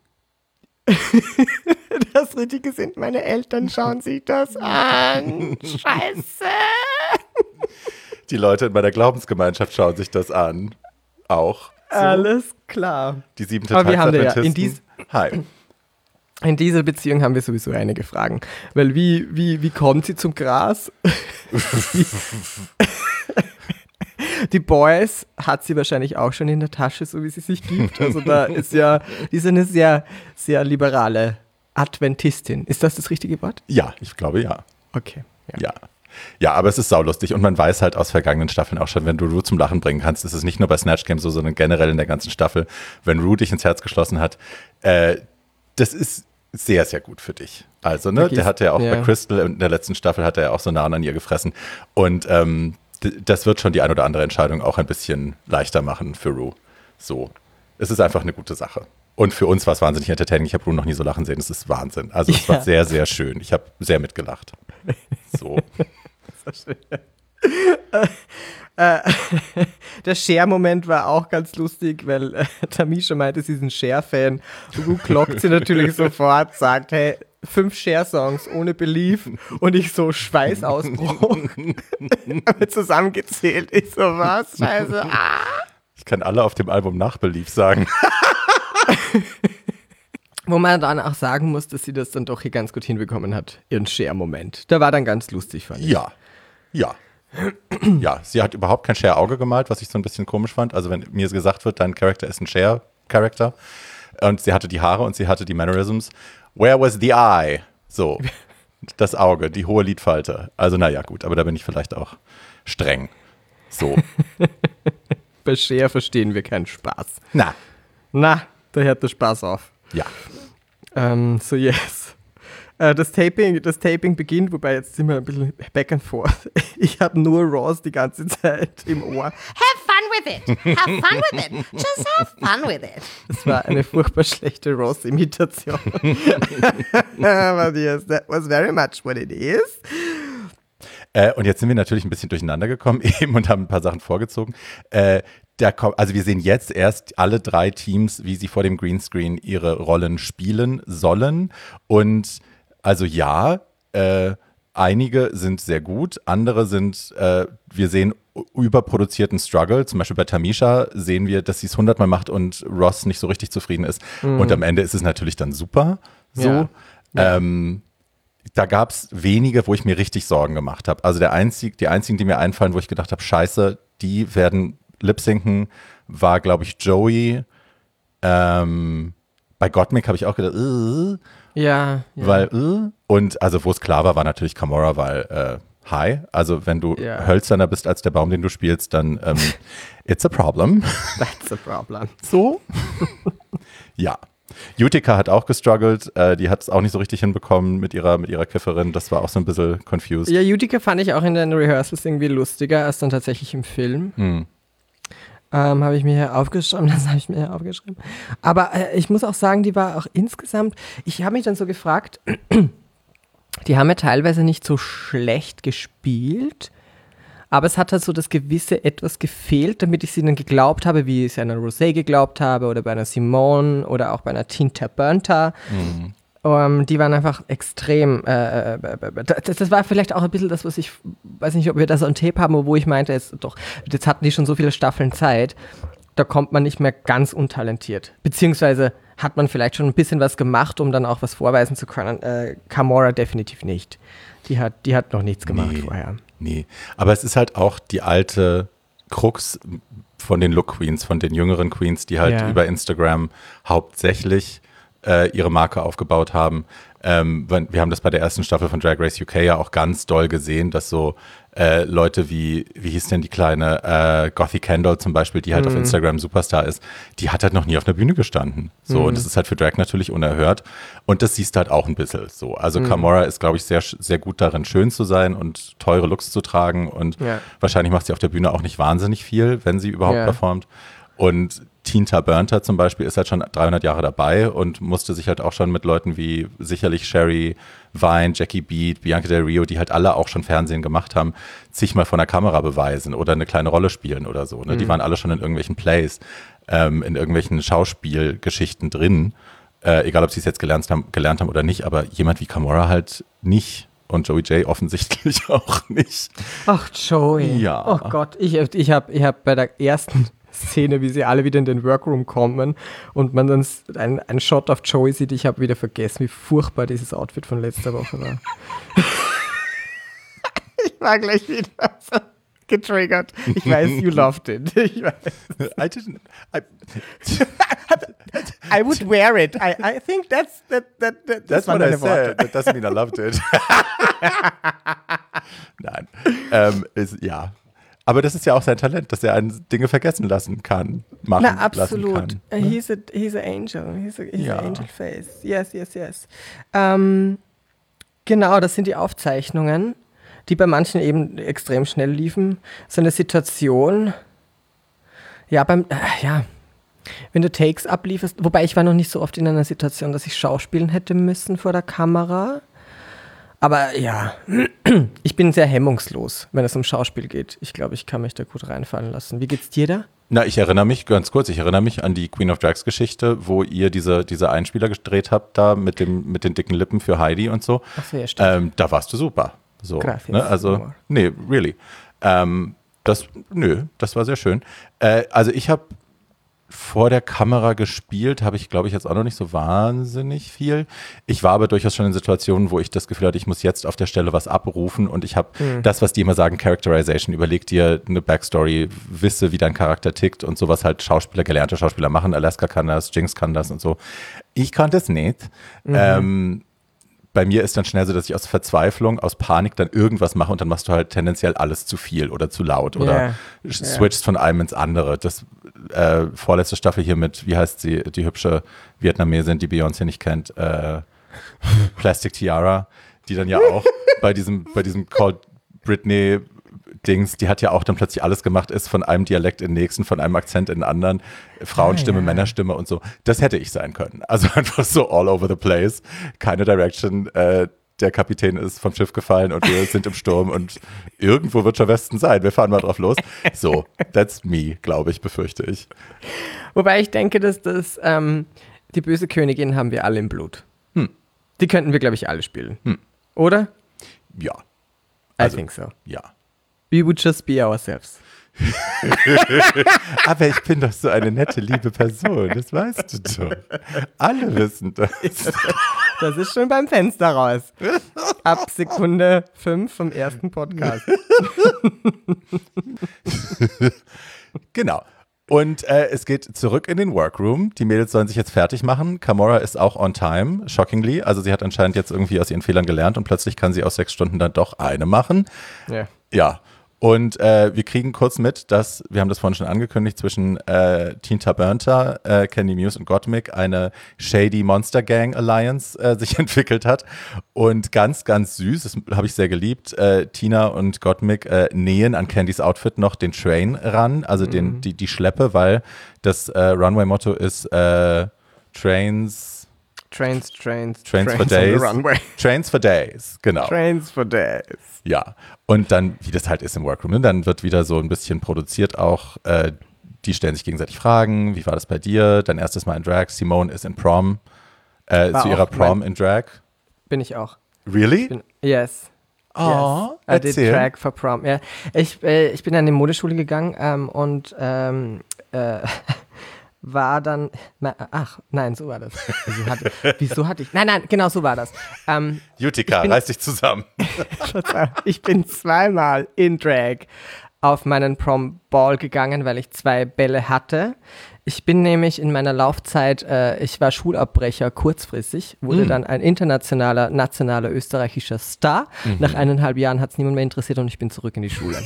Das Richtige sind, meine Eltern schauen sich das an. Scheiße. Die Leute in meiner Glaubensgemeinschaft schauen sich das an. Auch. So. Alles klar. Die 7. Tagsadventisten. Hi. In dieser Beziehung haben wir sowieso einige Fragen. Weil wie kommt sie zum Gras? Die Boys hat sie wahrscheinlich auch schon in der Tasche, so wie sie sich gibt. Also die ist eine sehr, sehr liberale Adventistin. Ist das richtige Wort? Ja, ich glaube ja. Okay. Ja, aber es ist saulustig und man weiß halt aus vergangenen Staffeln auch schon, wenn du Rue zum Lachen bringen kannst, ist es nicht nur bei Snatch Game so, sondern generell in der ganzen Staffel, wenn Rue dich ins Herz geschlossen hat, das ist sehr, sehr gut für dich. Also, ne, der hatte ja auch bei Crystal in der letzten Staffel hat er ja auch so nah an ihr gefressen. Und das wird schon die ein oder andere Entscheidung auch ein bisschen leichter machen für Rue. So. Es ist einfach eine gute Sache. Und für uns war es wahnsinnig entertaining. Ich habe Rue noch nie so lachen sehen. Das ist Wahnsinn. Also es war sehr, sehr schön. Ich habe sehr mitgelacht. So. Das war schön. Der Cher-Moment war auch ganz lustig, weil Tamisha meinte, sie ist ein Cher-Fan. Rue klockt sie natürlich sofort, sagt, hey, 5 Cher-Songs ohne Belief und ich so Schweißausbruch. Haben wir zusammengezählt. Ich so, was? Scheiße. Ich kann alle auf dem Album nach Belief sagen. Wo man dann auch sagen muss, dass sie das dann doch hier ganz gut hinbekommen hat, ihren Cher-Moment. Der war dann ganz lustig, fand ich. Ja. Ja, sie hat überhaupt kein Cher-Auge gemalt, was ich so ein bisschen komisch fand. Also wenn mir gesagt wird, dein Charakter ist ein Cher-Charakter und sie hatte die Haare und sie hatte die Mannerisms. Where was the eye? So, das Auge, die hohe Lidfalte. Also naja, gut, aber da bin ich vielleicht auch streng. So. Bei Cher verstehen wir keinen Spaß. Na, da hört der Spaß auf. Ja. So, yes. Das Taping beginnt, wobei jetzt sind wir ein bisschen back and forth. Ich habe nur Ross die ganze Zeit im Ohr. Have fun with it. Have fun with it. Just have fun with it. Das war eine furchtbar schlechte Ross-Imitation. Aber yes, that was very much what it is. Und jetzt sind wir natürlich ein bisschen durcheinander gekommen eben und haben ein paar Sachen vorgezogen. Also wir sehen jetzt erst alle 3 Teams, wie sie vor dem Greenscreen ihre Rollen spielen sollen. Und also ja, einige sind sehr gut, andere sind, wir sehen überproduzierten Struggle. Zum Beispiel bei Tamisha sehen wir, dass sie es 100-mal macht und Ross nicht so richtig zufrieden ist. Und am Ende ist es natürlich dann super. So. Ja. Da gab es wenige, wo ich mir richtig Sorgen gemacht habe. Also die einzigen, die mir einfallen, wo ich gedacht habe, scheiße, die werden lip-synken, war, glaube ich, Joey. Bei Gottmik habe ich auch gedacht, ja. Weil, und also wo es klar war natürlich Gamora, weil, hi, also wenn du hölzerner bist als der Baum, den du spielst, dann it's a problem. That's a problem. So? Ja. Utica hat auch gestruggelt, die hat es auch nicht so richtig hinbekommen mit ihrer Kifferin, das war auch so ein bisschen confused. Ja, Utica fand ich auch in den Rehearsals irgendwie lustiger als dann tatsächlich im Film. Habe ich mir hier aufgeschrieben, Aber ich muss auch sagen, die war auch insgesamt, ich habe mich dann so gefragt, die haben ja teilweise nicht so schlecht gespielt, aber es hat halt so das gewisse Etwas gefehlt, damit ich sie dann geglaubt habe, wie ich es einer Rosé geglaubt habe oder bei einer Simone oder auch bei einer Tinta Burnta. Die waren einfach extrem, das war vielleicht auch ein bisschen das, was ich, weiß nicht, ob wir das on Tape haben, wo ich meinte, jetzt hatten die schon so viele Staffeln Zeit, da kommt man nicht mehr ganz untalentiert. Beziehungsweise hat man vielleicht schon ein bisschen was gemacht, um dann auch was vorweisen zu können. Gamora definitiv nicht. Die hat noch nichts gemacht vorher. Nee, aber es ist halt auch die alte Krux von den Look Queens, von den jüngeren Queens, die halt über Instagram hauptsächlich ihre Marke aufgebaut haben. Wir haben das bei der ersten Staffel von Drag Race UK ja auch ganz doll gesehen, dass so Leute wie hieß denn die kleine Gothy Kendall zum Beispiel, die halt auf Instagram Superstar ist, die hat halt noch nie auf einer Bühne gestanden. So, und das ist halt für Drag natürlich unerhört. Und das siehst du halt auch ein bisschen so. Also Gamora ist, glaube ich, sehr, sehr gut darin, schön zu sein und teure Looks zu tragen. Und wahrscheinlich macht sie auf der Bühne auch nicht wahnsinnig viel, wenn sie überhaupt performt. Und Tinta Burnta zum Beispiel ist halt schon 300 Jahre dabei und musste sich halt auch schon mit Leuten wie sicherlich Sherry, Vine, Jackie Beat, Bianca Del Rio, die halt alle auch schon Fernsehen gemacht haben, sich mal von der Kamera beweisen oder eine kleine Rolle spielen oder so. Ne? Die waren alle schon in irgendwelchen Plays, in irgendwelchen Schauspielgeschichten drin, egal ob sie es jetzt gelernt haben oder nicht, aber jemand wie Gamora halt nicht. Und Joey J offensichtlich auch nicht. Ach, Joey. Ja. Oh Gott, ich hab bei der ersten Szene, wie sie alle wieder in den Workroom kommen und man dann einen Shot auf Joey sieht, ich habe wieder vergessen, wie furchtbar dieses Outfit von letzter Woche war. Ich war gleich wieder so getriggert. Ich weiß, you loved it. Ich weiß. I didn't. I would wear it. I think that's what I said. That doesn't mean I loved it. Nein. Ja. Aber das ist ja auch sein Talent, dass er einen Dinge vergessen lassen kann, machen Na, absolut. lassen kann. Ne? He's an angel. He's Ja. an angel face. Yes. Genau, das sind die Aufzeichnungen, die bei manchen eben extrem schnell liefen. So eine Situation, wenn du Takes ablieferst, wobei ich war noch nicht so oft in einer Situation, dass ich schauspielen hätte müssen vor der Kamera. Aber ja, ich bin sehr hemmungslos, wenn es um Schauspiel geht. Ich glaube, ich kann mich da gut reinfallen lassen. Wie geht's dir da? Na, ich erinnere mich an die Queen of Drags Geschichte, wo ihr diese Einspieler gedreht habt, da mit den dicken Lippen für Heidi und so. Ach so, ja, stimmt. Da warst du super. So, Gracias, ne? Also, amor. nee, really. Das war sehr schön. Also ich habe vor der Kamera gespielt, habe ich, glaube ich, jetzt auch noch nicht so wahnsinnig viel. Ich war aber durchaus schon in Situationen, wo ich das Gefühl hatte, ich muss jetzt auf der Stelle was abrufen und ich habe das, was die immer sagen, Characterization, überleg dir eine Backstory, wisse, wie dein Charakter tickt und sowas halt gelernte Schauspieler machen. Alaska kann das, Jinx kann das und so. Ich konnte es nicht. Bei mir ist dann schnell so, dass ich aus Verzweiflung, aus Panik dann irgendwas mache und dann machst du halt tendenziell alles zu viel oder zu laut oder switchst von einem ins andere. Das vorletzte Staffel hier mit, wie heißt sie, die hübsche Vietnamesin, die Beyoncé nicht kennt, Plastic Tiara, die dann ja auch bei diesem Called Britney Dings, die hat ja auch dann plötzlich alles gemacht, ist von einem Dialekt in den nächsten, von einem Akzent in den anderen, Frauenstimme, Männerstimme und so. Das hätte ich sein können. Also einfach so all over the place. Keine Direction. Der Kapitän ist vom Schiff gefallen und wir sind im Sturm und irgendwo wird schon Westen sein. Wir fahren mal drauf los. So, that's me, glaube ich, befürchte ich. Wobei ich denke, dass die böse Königin haben wir alle im Blut. Die könnten wir, glaube ich, alle spielen. Oder? Ja. I think so. Ja. We would just be ourselves. Aber ich bin doch so eine nette, liebe Person, das weißt du doch. Alle wissen das. Das ist schon beim Fenster raus. Ab Sekunde 5 vom ersten Podcast. Genau. Und es geht zurück in den Workroom. Die Mädels sollen sich jetzt fertig machen. Kamora ist auch on time, shockingly. Also sie hat anscheinend jetzt irgendwie aus ihren Fehlern gelernt und plötzlich kann sie aus 6 Stunden dann doch eine machen. Ja. Ja. Und wir kriegen kurz mit, dass, wir haben das vorhin schon angekündigt, zwischen Teen Tabernta, Candy Muse und Gottmik eine Shady Monster Gang Alliance sich entwickelt hat. Und ganz, ganz süß, das habe ich sehr geliebt, Tina und Gottmik nähen an Candys Outfit noch den Train ran, also die Schleppe, weil das Runway-Motto ist Trains for Days. Trains for Days, genau. Trains for Days. Ja, und dann, wie das halt ist im Workroom, ne? Dann wird wieder so ein bisschen produziert auch, die stellen sich gegenseitig Fragen, wie war das bei dir? Dein erstes Mal in Drag, Simone ist in Prom, zu ihrer Prom in Drag. Bin ich auch. Really? Yes. Oh, I did erzähl. Drag for Prom. Ja. Ich bin an die Modeschule gegangen und war dann, so war das. Wieso hatte ich, nein, genau so war das. Utica, reiß dich zusammen. Ich bin zweimal in Drag auf meinen Prom-Ball gegangen, weil ich 2 Bälle hatte. Ich bin nämlich in meiner Laufzeit, ich war Schulabbrecher kurzfristig, wurde dann ein internationaler, nationaler österreichischer Star. Nach 1,5 Jahren hat es niemand mehr interessiert und ich bin zurück in die Schule.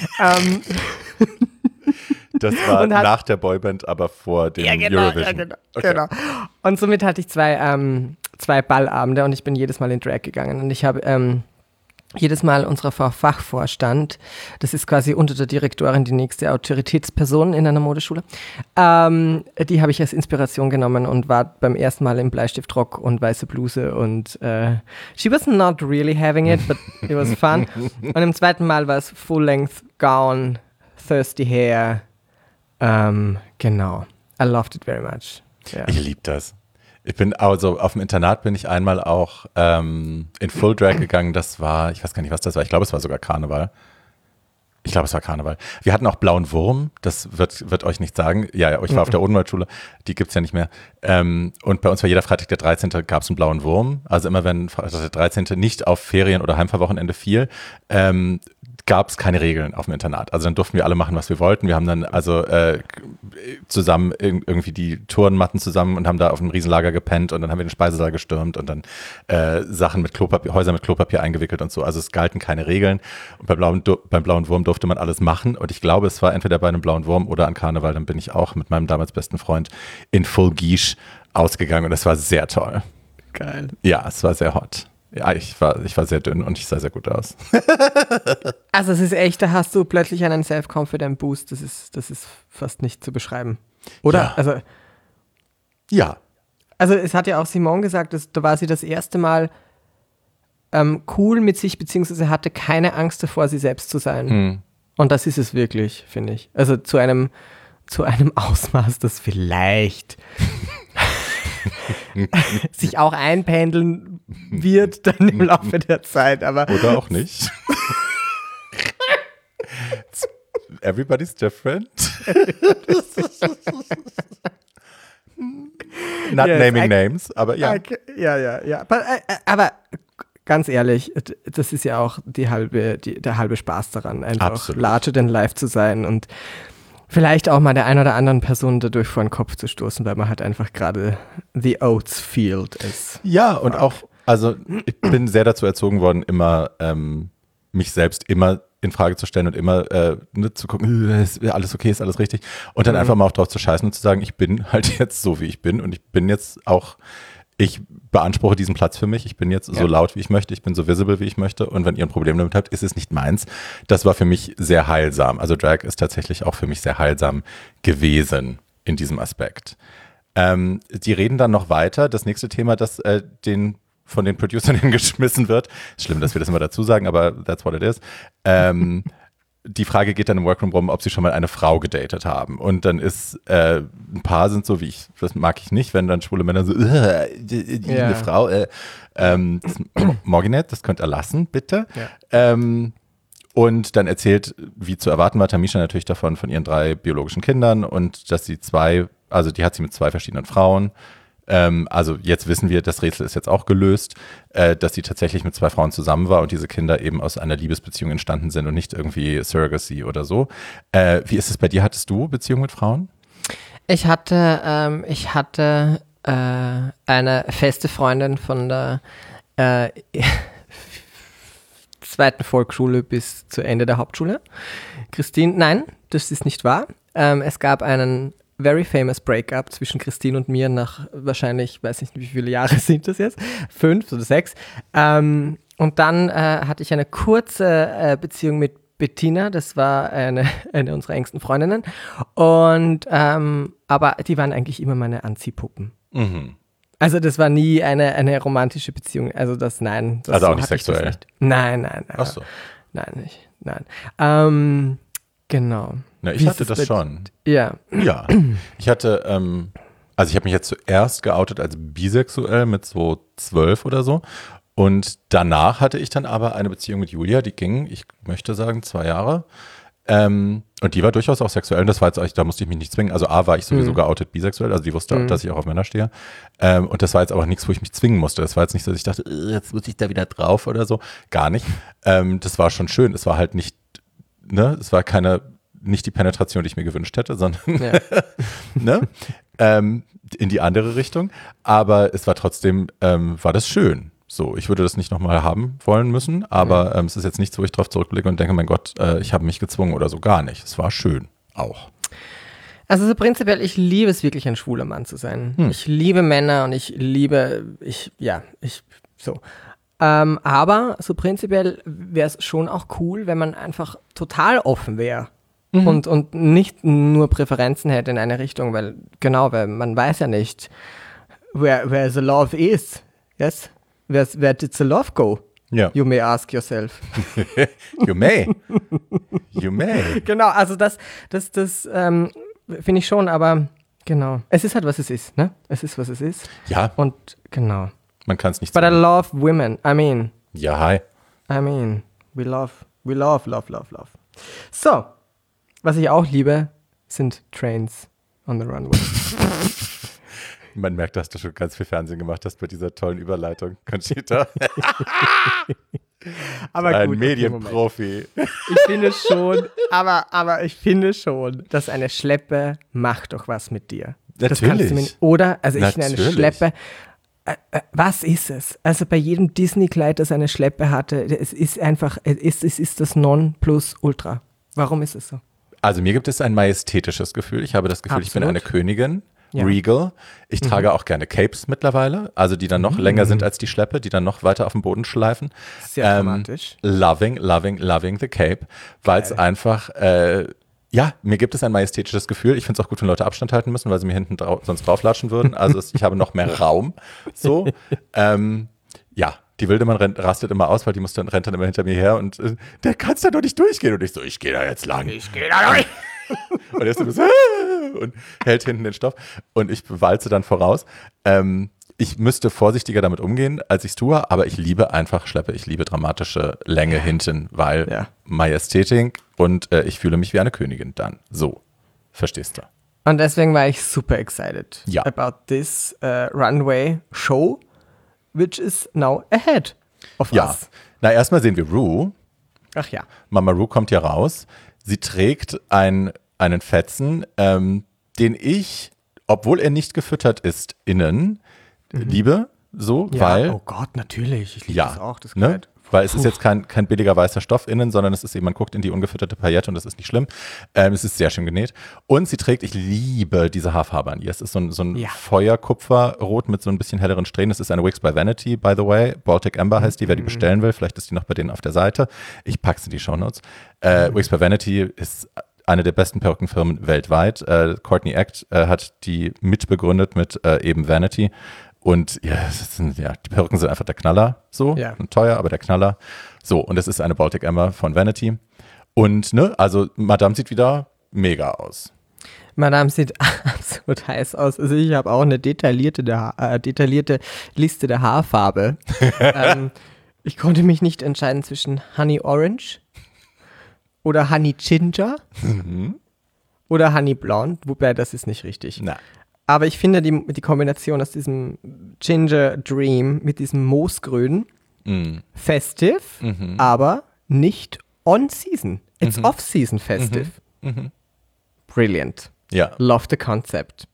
Das war nach der Boyband, aber vor dem Eurovision. Ja, genau. Und somit hatte ich 2 Ballabende und ich bin jedes Mal in Drag gegangen. Und ich habe jedes Mal unserer Fachvorstand, das ist quasi unter der Direktorin die nächste Autoritätsperson in einer Modeschule, die habe ich als Inspiration genommen und war beim ersten Mal im Bleistiftrock und weiße Bluse und she was not really having it, but it was fun. Und im zweiten Mal war es Full-Length Gown, Thirsty Hair, genau. I loved it very much. Ja. Ich liebe das. Ich bin also auf dem Internat bin ich einmal auch in Full Drag gegangen. Das war, ich weiß gar nicht, was das war. Ich glaube, es war sogar Karneval. Ich glaube, es war Karneval. Wir hatten auch Blauen Wurm. Das wird euch nicht sagen. Ja, ich war auf der Odenwaldschule. Die gibt es ja nicht mehr. Und bei uns war jeder Freitag der 13. gab es einen Blauen Wurm. Also immer wenn Freitag der 13. nicht auf Ferien- oder Heimfahrwochenende fiel, gab es keine Regeln auf dem Internat. Also dann durften wir alle machen, was wir wollten. Wir haben dann also zusammen irgendwie die Turnmatten zusammen und haben da auf einem Riesenlager gepennt und dann haben wir den Speisesaal gestürmt und dann Sachen mit Klopapier, Häuser mit Klopapier eingewickelt und so. Also es galten keine Regeln. Und beim Blauen Wurm durfte man alles machen. Und ich glaube, es war entweder bei einem Blauen Wurm oder an Karneval. Dann bin ich auch mit meinem damals besten Freund in Full Guiche ausgegangen und es war sehr toll. Geil. Ja, es war sehr hot. Ja, ich war sehr dünn und ich sah sehr gut aus. Also es ist echt, da hast du plötzlich einen Self-Confident-Boost, das ist fast nicht zu beschreiben. Oder? Ja. Ja. Also es hat ja auch Simone gesagt, da war sie das erste Mal cool mit sich, beziehungsweise hatte keine Angst davor, sie selbst zu sein. Und das ist es wirklich, finde ich. Also zu einem Ausmaß, das vielleicht sich auch einpendeln wird dann im Laufe der Zeit, aber Oder auch nicht. Everybody's different. Not Yes, naming names, aber ja. Ja. Aber ganz ehrlich, das ist ja auch der halbe Spaß daran, einfach Absolut. larger than life zu sein und vielleicht auch mal der ein oder anderen Person dadurch vor den Kopf zu stoßen, weil man halt einfach gerade the Oats Field ist. Ja, und auch, also ich bin sehr dazu erzogen worden, immer mich selbst immer in Frage zu stellen und immer zu gucken, ist alles okay, ist alles richtig. Und dann einfach mal auch drauf zu scheißen und zu sagen, ich bin halt jetzt so, wie ich bin und ich bin jetzt auch, ich beanspruche diesen Platz für mich, ich bin jetzt so laut, wie ich möchte, ich bin so visible, wie ich möchte und wenn ihr ein Problem damit habt, ist es nicht meins. Das war für mich sehr heilsam. Also Drag ist tatsächlich auch für mich sehr heilsam gewesen in diesem Aspekt. Die reden dann noch weiter. Das nächste Thema, das von den Producern hingeschmissen wird. Ist schlimm, dass wir das immer dazu sagen, aber that's what it is. Die Frage geht dann im Workroom rum, ob sie schon mal eine Frau gedatet haben. Und dann ist, ein paar sind so wie ich, das mag ich nicht, wenn dann schwule Männer so, eine Frau, Morginette, das könnt ihr lassen, bitte. Ja. Und dann erzählt, wie zu erwarten war, Tamisha natürlich davon, von ihren 3 biologischen Kindern und dass die hat sie mit 2 verschiedenen Frauen. Also jetzt wissen wir, das Rätsel ist jetzt auch gelöst, dass sie tatsächlich mit 2 Frauen zusammen war und diese Kinder eben aus einer Liebesbeziehung entstanden sind und nicht irgendwie Surrogacy oder so. Wie ist es bei dir? Hattest du Beziehungen mit Frauen? Ich hatte eine feste Freundin von der 2. Volksschule bis zu Ende der Hauptschule. Christine, nein, das ist nicht wahr. Es gab einen very famous Breakup zwischen Christine und mir nach wahrscheinlich, weiß nicht, wie viele Jahre sind das jetzt? 5 oder 6. Und dann hatte ich eine kurze Beziehung mit Bettina, das war eine unserer engsten Freundinnen. Und aber die waren eigentlich immer meine Anziehpuppen. Mhm. Also das war nie eine romantische Beziehung. Also nein. Das also auch so nicht hatte ich das sexuell? nicht. Nein. Ach so. Nein. Genau. Na, ich hatte das schon. Ja. Ja. Ich hatte, also ich habe mich jetzt zuerst geoutet als bisexuell mit so 12 oder so. Und danach hatte ich dann aber eine Beziehung mit Julia, die ging, ich möchte sagen, 2 Jahre. Und die war durchaus auch sexuell. Und das war jetzt, da musste ich mich nicht zwingen. Also A, war ich sowieso geoutet bisexuell, also die wusste, dass ich auch auf Männer stehe. Und das war jetzt aber nichts, wo ich mich zwingen musste. Das war jetzt nicht so, dass ich dachte, jetzt muss ich da wieder drauf oder so. Gar nicht. Das war schon schön. Es war halt nicht, ne, es war nicht die Penetration, die ich mir gewünscht hätte, sondern ne? In die andere Richtung. Aber es war trotzdem, war das schön. So, ich würde das nicht nochmal haben wollen müssen, aber es ist jetzt nichts, wo ich drauf zurückblicke und denke, mein Gott, ich habe mich gezwungen oder so, gar nicht. Es war schön, auch. Also so prinzipiell, ich liebe es wirklich, ein schwuler Mann zu sein. Ich liebe Männer und aber so prinzipiell wäre es schon auch cool, wenn man einfach total offen wäre. Und nicht nur Präferenzen hätte in eine Richtung, weil man weiß ja nicht, where the love is. Yes? Where did the love go? Ja. You may ask yourself. You may. You may. Genau, also das finde ich schon, aber genau. Es ist halt, was es ist, ne? Es ist, was es ist. Ja. Und genau. Man kann es nicht But I sagen. love women. Ja, hi. We love. So, was ich auch liebe, sind Trains on the runway. Man merkt, dass du schon ganz viel Fernsehen gemacht hast bei dieser tollen Überleitung, Conchita. Aber Ein gut, Medienprofi. Ich finde schon, aber ich finde schon, dass eine Schleppe macht doch was mit dir. Das kannst du mir, oder? Also ich finde eine Schleppe. Was ist es? Also bei jedem Disney-Kleid, das eine Schleppe hatte, es ist einfach, es ist das Nonplusultra. Warum ist es so? Also mir gibt es ein majestätisches Gefühl. Ich habe das Gefühl, ich bin eine Königin. Ja. Regal. Ich trage auch gerne Capes mittlerweile, also die dann noch länger sind als die Schleppe, die dann noch weiter auf dem Boden schleifen. Sehr dramatisch. Loving the Cape, weil es einfach, mir gibt es ein majestätisches Gefühl. Ich finde es auch gut, wenn Leute Abstand halten müssen, weil sie mir hinten sonst drauflatschen würden. Also ich habe noch mehr Raum. So, die Wildemann rastet immer aus, weil rennt dann immer hinter mir her und der kannst da doch nicht durchgehen. Und ich so, ich gehe da jetzt lang. Ich gehe da durch. Und er ist so und hält hinten den Stoff und ich walze dann voraus. Ich müsste vorsichtiger damit umgehen, als ich es tue, aber ich liebe einfach Schleppe. Ich liebe dramatische Länge hinten, weil Majestätik und ich fühle mich wie eine Königin dann. So, verstehst du? Und deswegen war ich super excited about this runway show, which is now ahead of us. Na, erstmal sehen wir Rue. Ach ja. Mama Rue kommt hier raus. Sie trägt einen Fetzen, den ich, obwohl er nicht gefüttert ist, innen liebe, so, weil... Oh Gott, natürlich. Ich liebe das auch, das ne? Kleid. Weil es ist jetzt kein billiger weißer Stoff innen, sondern es ist eben, man guckt in die ungefütterte Paillette und das ist nicht schlimm. Es ist sehr schön genäht. Und sie trägt, ich liebe diese Haarfarbe an ihr. Es ist so ein Feuerkupferrot mit so ein bisschen helleren Strähnen. Es ist eine Wigs by Vanity, by the way. Baltic Amber heißt die, wer die bestellen will. Vielleicht ist die noch bei denen auf der Seite. Ich packe sie in die Shownotes. Wigs by Vanity ist eine der besten Perückenfirmen weltweit. Courtney Act hat die mitbegründet mit eben Vanity. Und die Perücken sind einfach der Knaller, so, teuer, aber der Knaller. So, und es ist eine Baltic Amber von Vanity. Und, also Madame sieht wieder mega aus. Madame sieht absolut heiß aus. Also ich habe auch eine detaillierte Liste der Haarfarbe. Ich konnte mich nicht entscheiden zwischen Honey Orange oder Honey Ginger oder Honey Blonde, wobei das ist nicht richtig. Na. Aber ich finde die Kombination aus diesem Ginger Dream mit diesem Moosgrün festive, aber nicht on season. It's off season festive. Brilliant. Ja. Love the concept.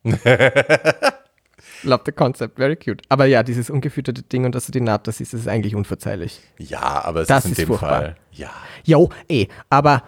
Love the concept, very cute. Aber ja, dieses ungefütterte Ding und dass du die Naht, das ist eigentlich unverzeihlich. Ja, aber es das ist in dem furchtbar. Fall. Ja. Jo, aber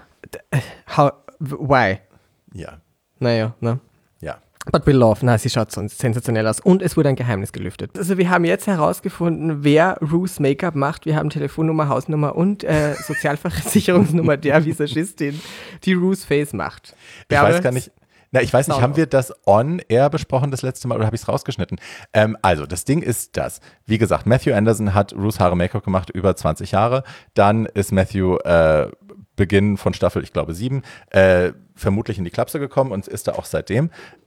why? Ja. Naja, ne? Ja. But we love. Na, sie schaut sonst sensationell aus. Und es wurde ein Geheimnis gelüftet. Also wir haben jetzt herausgefunden, wer Rues Make-up macht. Wir haben Telefonnummer, Hausnummer und Sozialversicherungsnummer der Visagistin, die Rues Face macht. Ich weiß gar nicht. Ich weiß nicht, haben wir das on-air besprochen das letzte Mal oder habe ich es rausgeschnitten? Also, das Ding ist das. Wie gesagt, Matthew Anderson hat Rues Haare Make-up gemacht, über 20 Jahre. Dann ist Matthew Beginn von Staffel, ich glaube 7, vermutlich in die Klapse gekommen und ist da auch seitdem.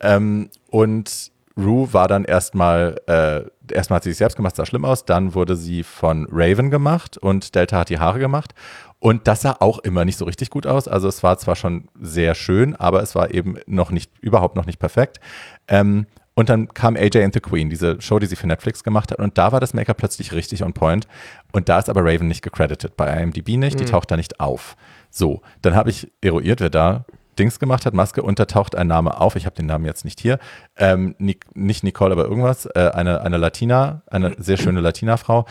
Und Rue war dann erstmal hat sie sich selbst gemacht, sah schlimm aus. Dann wurde sie von Raven gemacht und Delta hat die Haare gemacht. Und das sah auch immer nicht so richtig gut aus. Also es war zwar schon sehr schön, aber es war eben überhaupt noch nicht perfekt. Und dann kam AJ and the Queen, diese Show, die sie für Netflix gemacht hat. Und da war das Make-up plötzlich richtig on point. Und da ist aber Raven nicht gecredited, bei IMDb nicht, die taucht da nicht auf. So, dann habe ich eruiert, wer da Dings gemacht hat, Maske, und da taucht ein Name auf. Ich habe den Namen jetzt nicht hier. Nicht Nicole, aber irgendwas. Eine Latina, eine sehr schöne Latina-Frau,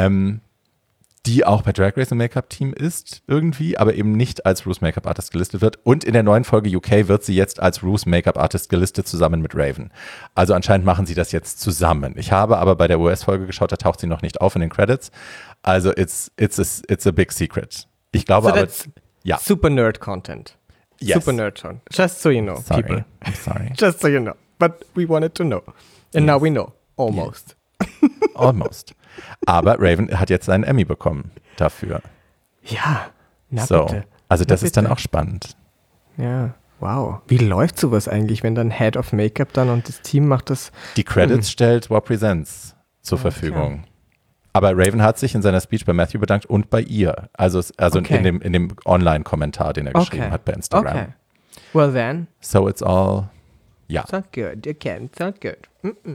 die auch bei Drag Race im Make-up-Team ist irgendwie, aber eben nicht als Rue's Make-up-Artist gelistet wird. Und in der neuen Folge UK wird sie jetzt als Rue's Make-up-Artist gelistet, zusammen mit Raven. Also anscheinend machen sie das jetzt zusammen. Ich habe aber bei der US-Folge geschaut, da taucht sie noch nicht auf in den Credits. Also it's a big secret. Ich glaube aber, ja. Super Nerd-Content. Yes. Super Nerd-Content. Just so you know, Sorry. people. I'm sorry. Just so you know. But we wanted to know. And now we know. Almost. Almost. Aber Raven hat jetzt einen Emmy bekommen dafür. Ja, na so. bitte. Also das Na ist dann bitte. auch spannend. Ja, wow. Wie läuft sowas eigentlich, wenn dann Head of Make-up dann und das Team macht das? Die Credits stellt What Presents zur Verfügung. Aber Raven hat sich in seiner Speech bei Matthew bedankt und bei ihr. Also Okay. in dem Online-Kommentar, den er geschrieben hat bei Instagram. Okay. Well then, So it's all, ja. sounds good. You can, sounds good.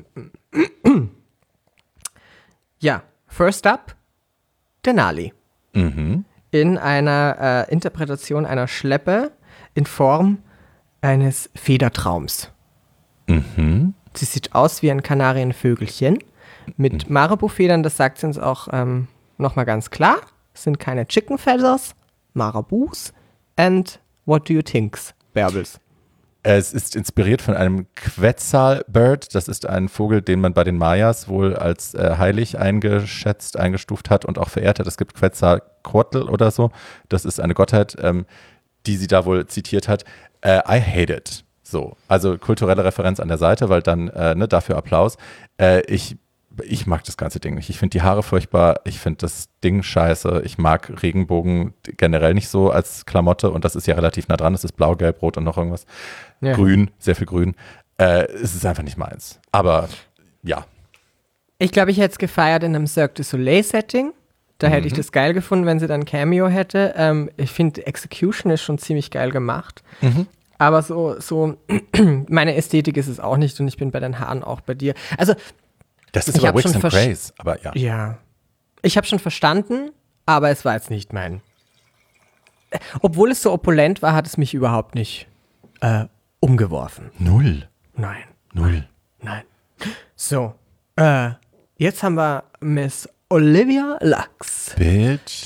Ja, first up, Denali. in einer Interpretation einer Schleppe in Form eines Federtraums. Sie sieht aus wie ein Kanarienvögelchen mit Marabu-Federn, das sagt sie uns auch nochmal ganz klar. Es sind keine Chicken Feathers, Marabus and what do you think, Bärbels? Es ist inspiriert von einem Quetzalbird. Das ist ein Vogel, den man bei den Mayas wohl als heilig eingestuft hat und auch verehrt hat. Es gibt Quetzalcoatl oder so. Das ist eine Gottheit, die sie da wohl zitiert hat. I hate it. So, also kulturelle Referenz an der Seite, weil dann dafür Applaus. Ich mag das ganze Ding nicht. Ich finde die Haare furchtbar. Ich finde das Ding scheiße. Ich mag Regenbogen generell nicht so als Klamotte. Und das ist ja relativ nah dran. Es ist blau, gelb, rot und noch irgendwas. Ja. Grün, sehr viel grün. Es ist einfach nicht meins. Aber ja. Ich glaube, ich hätte es gefeiert in einem Cirque du Soleil-Setting. Da hätte ich das geil gefunden, wenn sie dann Cameo hätte. Ich finde, Execution ist schon ziemlich geil gemacht. Aber so meine Ästhetik ist es auch nicht. Und ich bin bei den Haaren auch bei dir. Also das ist aber Wicks and Grace, aber ja. Ja. Ich habe schon verstanden, aber es war jetzt nicht mein. Obwohl es so opulent war, hat es mich überhaupt nicht umgeworfen. Null. Nein. Null. Nein. So, jetzt haben wir Miss Olivia Lux. Bitch.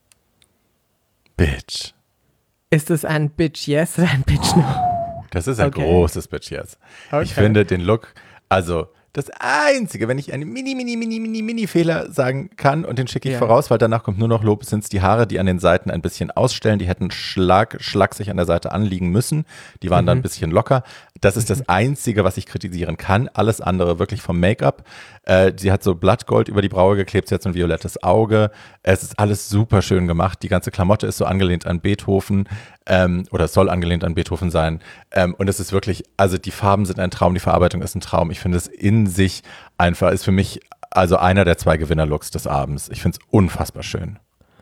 Ist es ein Bitch Yes oder ein Bitch No? Das ist ein großes Bitch Yes. Okay. Ich finde den Look, also das Einzige, wenn ich einen Mini-Fehler sagen kann und den schicke ich voraus, weil danach kommt nur noch Lob, sind es die Haare, die an den Seiten ein bisschen ausstellen. Die hätten schlagsig an der Seite anliegen müssen. Die waren dann ein bisschen locker. Das ist das Einzige, was ich kritisieren kann. Alles andere wirklich vom Make-up. Sie hat so Blattgold über die Braue geklebt, sie hat so ein violettes Auge. Es ist alles super schön gemacht. Die ganze Klamotte ist so angelehnt an Beethoven oder es soll angelehnt an Beethoven sein. Und es ist wirklich, also die Farben sind ein Traum, die Verarbeitung ist ein Traum. Ich finde es in sich einfach, ist für mich also einer der 2 Gewinnerlooks des Abends. Ich finde es unfassbar schön.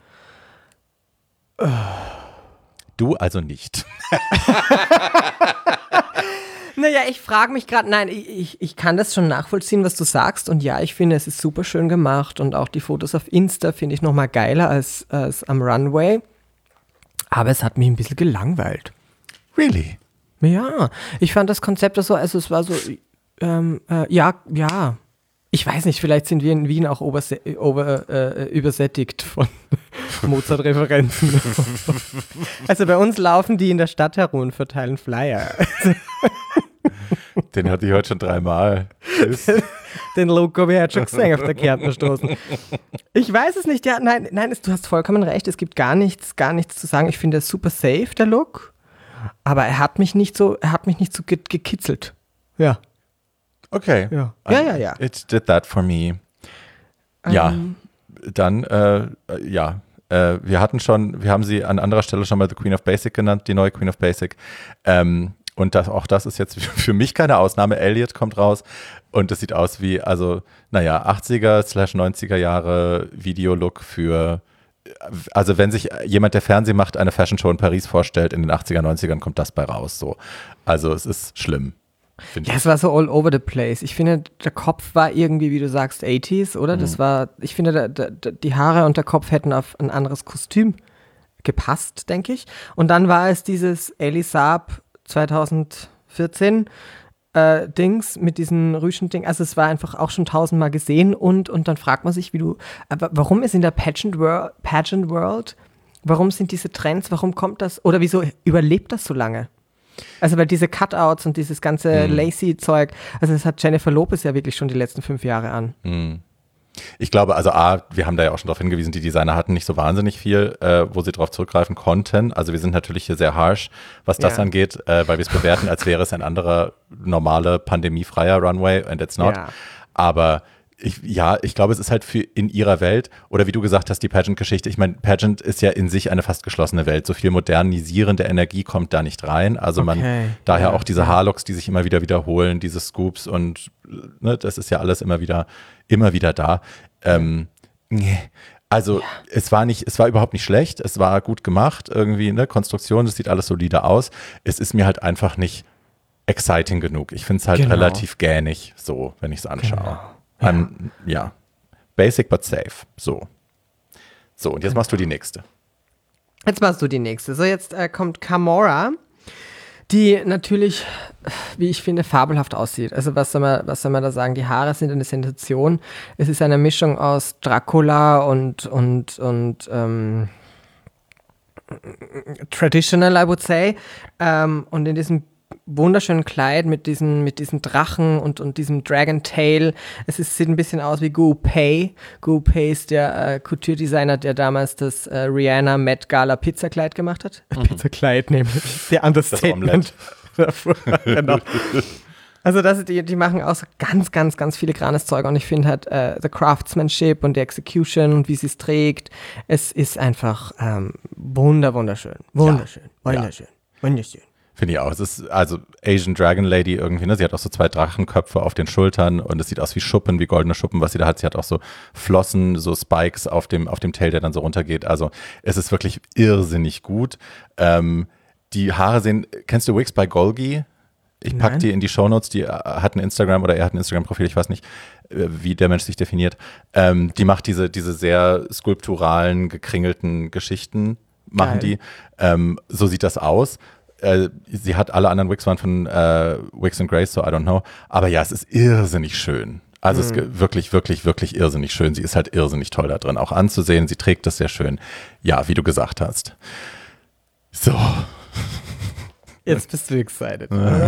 Du also nicht. Naja, ich frage mich gerade, nein, ich kann das schon nachvollziehen, was du sagst. Und ja, ich finde, es ist super schön gemacht. Und auch die Fotos auf Insta finde ich nochmal geiler als am Runway. Aber es hat mich ein bisschen gelangweilt. Really? Ja, ich fand das Konzept so, also es war so, ja. Ich weiß nicht, vielleicht sind wir in Wien auch übersättigt von Mozart-Referenzen. Also bei uns laufen die in der Stadt herum und verteilen Flyer. Den hatte ich heute schon 3-mal. Den Logo habe ich heute schon gesehen auf der Kärntnerstraße. Ich weiß es nicht. Ja, nein, du hast vollkommen recht. Es gibt gar nichts zu sagen. Ich finde es super safe, der Look. Aber er hat mich nicht so gekitzelt. Ja. Okay. Ja. It did that for me. Ja, dann, wir haben sie an anderer Stelle schon mal The Queen of Basic genannt, die neue Queen of Basic. Und auch das ist jetzt für mich keine Ausnahme. Elliot kommt raus und es sieht aus wie, 80er/90er Jahre Videolook für, also wenn sich jemand, der Fernsehen macht, eine Fashion Show in Paris vorstellt, in den 80er, 90ern kommt das bei raus. So. Also es ist schlimm. Ja, es war so all over the place. Ich finde, der Kopf war irgendwie, wie du sagst, 80s, oder? Das war, ich finde, die Haare und der Kopf hätten auf ein anderes Kostüm gepasst, denke ich. Und dann war es dieses Elie Saab 2014 Dings mit diesen Rüschen-Ding. Also es war einfach auch schon 1000-mal gesehen und dann fragt man sich, aber warum ist in der Pageant World, warum sind diese Trends, warum kommt das, oder wieso überlebt das so lange? Also weil diese Cutouts und dieses ganze Lacy-Zeug, also das hat Jennifer Lopez ja wirklich schon die letzten 5 Jahre an. Ich glaube, also wir haben da ja auch schon darauf hingewiesen, die Designer hatten nicht so wahnsinnig viel, wo sie darauf zurückgreifen konnten. Also wir sind natürlich hier sehr harsh, was das angeht, weil wir es bewerten, als wäre es ein anderer, normale, pandemiefreier Runway and it's not. Ja. Aber ich glaube, es ist halt für in ihrer Welt, oder wie du gesagt hast, die Pageant-Geschichte. Ich meine, Pageant ist ja in sich eine fast geschlossene Welt. So viel modernisierende Energie kommt da nicht rein. Also daher auch diese Haarlocks, die sich immer wieder wiederholen, diese Scoops und das ist ja alles immer wieder da. Es war überhaupt nicht schlecht. Es war gut gemacht, irgendwie, Konstruktion, das sieht alles solide aus. Es ist mir halt einfach nicht exciting genug. Ich finde es halt relativ gähnig, so, wenn ich es anschaue. Basic but safe. So So, und jetzt machst du die nächste. Jetzt machst du die nächste. So, jetzt kommt Kamora, die natürlich, wie ich finde, fabelhaft aussieht. Also was soll man da sagen? Die Haare sind eine Sensation. Es ist eine Mischung aus Dracula und traditional, I would say. Und in diesem wunderschönen Kleid mit diesem Drachen und diesem Dragon Tail. Sieht ein bisschen aus wie Gu Pei. Gu Pei ist der Couture-Designer, der damals das Rihanna Met Gala Pizzakleid gemacht hat. Pizzakleid nämlich. Der Understatement. Genau. Also die machen auch so ganz, ganz, ganz filigranes Zeug und ich finde halt the Craftsmanship und die Execution und wie sie es trägt, es ist einfach wunderschön. Wunderschön. Finde ich auch. Es ist also Asian Dragon Lady irgendwie, ne? Sie hat auch so 2 Drachenköpfe auf den Schultern und es sieht aus wie Schuppen, wie goldene Schuppen, was sie da hat. Sie hat auch so Flossen, so Spikes auf dem Tail, der dann so runtergeht. Also es ist wirklich irrsinnig gut. Die Haare sehen, kennst du Wigs bei Golgi? Ich packe die in die Shownotes, die hat ein Instagram oder er hat ein Instagram-Profil, ich weiß nicht, wie der Mensch sich definiert. Die macht diese sehr skulpturalen, gekringelten Geschichten, machen Geil. die. So sieht das aus. Sie hat alle anderen Wigs waren von Wigs and Grace, so I don't know. Aber ja, es ist irrsinnig schön. Also es ist wirklich, wirklich, wirklich irrsinnig schön. Sie ist halt irrsinnig toll da drin, auch anzusehen. Sie trägt das sehr schön. Ja, wie du gesagt hast. So. Jetzt bist du excited.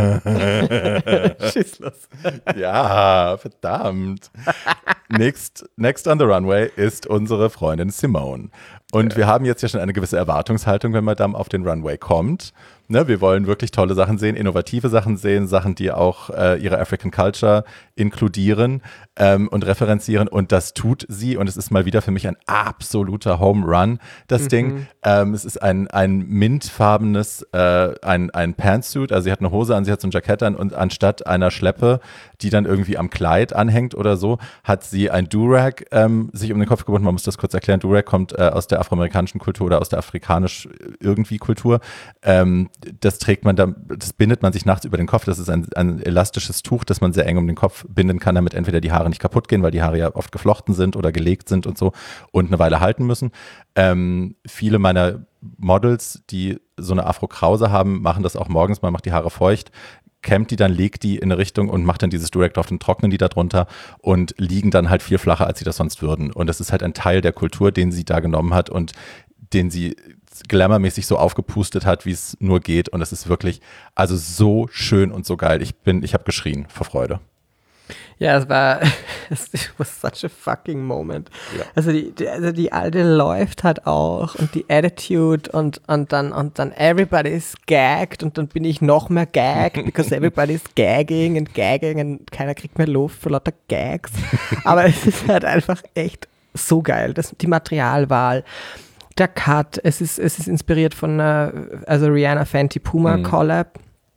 Schieß los. Ja, verdammt. Next on the runway ist unsere Freundin Simone. Und wir haben jetzt ja schon eine gewisse Erwartungshaltung, wenn Madame auf den Runway kommt. Ne, wir wollen wirklich tolle Sachen sehen, innovative Sachen sehen, Sachen, die auch ihre African Culture inkludieren und referenzieren. Und das tut sie. Und es ist mal wieder für mich ein absoluter Home Run, das Ding. Es ist ein mintfarbenes, ein Pantsuit. Also sie hat eine Hose an, sie hat so ein Jackett an und anstatt einer Schleppe, die dann irgendwie am Kleid anhängt oder so, hat sie ein Durag sich um den Kopf gebunden. Man muss das kurz erklären. Durag kommt aus der afroamerikanischen Kultur oder aus der afrikanisch irgendwie Kultur. Das trägt man dann, das bindet man sich nachts über den Kopf. Das ist ein elastisches Tuch, das man sehr eng um den Kopf binden kann, damit entweder die Haare nicht kaputt gehen, weil die Haare ja oft geflochten sind oder gelegt sind und so und eine Weile halten müssen. Viele meiner Models, die so eine Afro-Krause haben, machen das auch morgens. Man macht die Haare feucht, kämmt die dann, legt die in eine Richtung und macht dann dieses Direct drauf, dann trocknen die da drunter und liegen dann halt viel flacher, als sie das sonst würden. Und das ist halt ein Teil der Kultur, den sie da genommen hat und den sie glamourmäßig so aufgepustet hat, wie es nur geht. Und es ist wirklich, also so schön und so geil. Ich habe geschrien vor Freude. Ja, it was such a fucking moment. Ja. Also die Alte läuft halt auch und die Attitude und dann everybody's gagged und dann bin ich noch mehr gagged, because everybody's gagging und keiner kriegt mehr Luft für lauter Gags. Aber es ist halt einfach echt so geil. Die Materialwahl, der Cut, es ist inspiriert von Rihanna Fenty Puma Collab.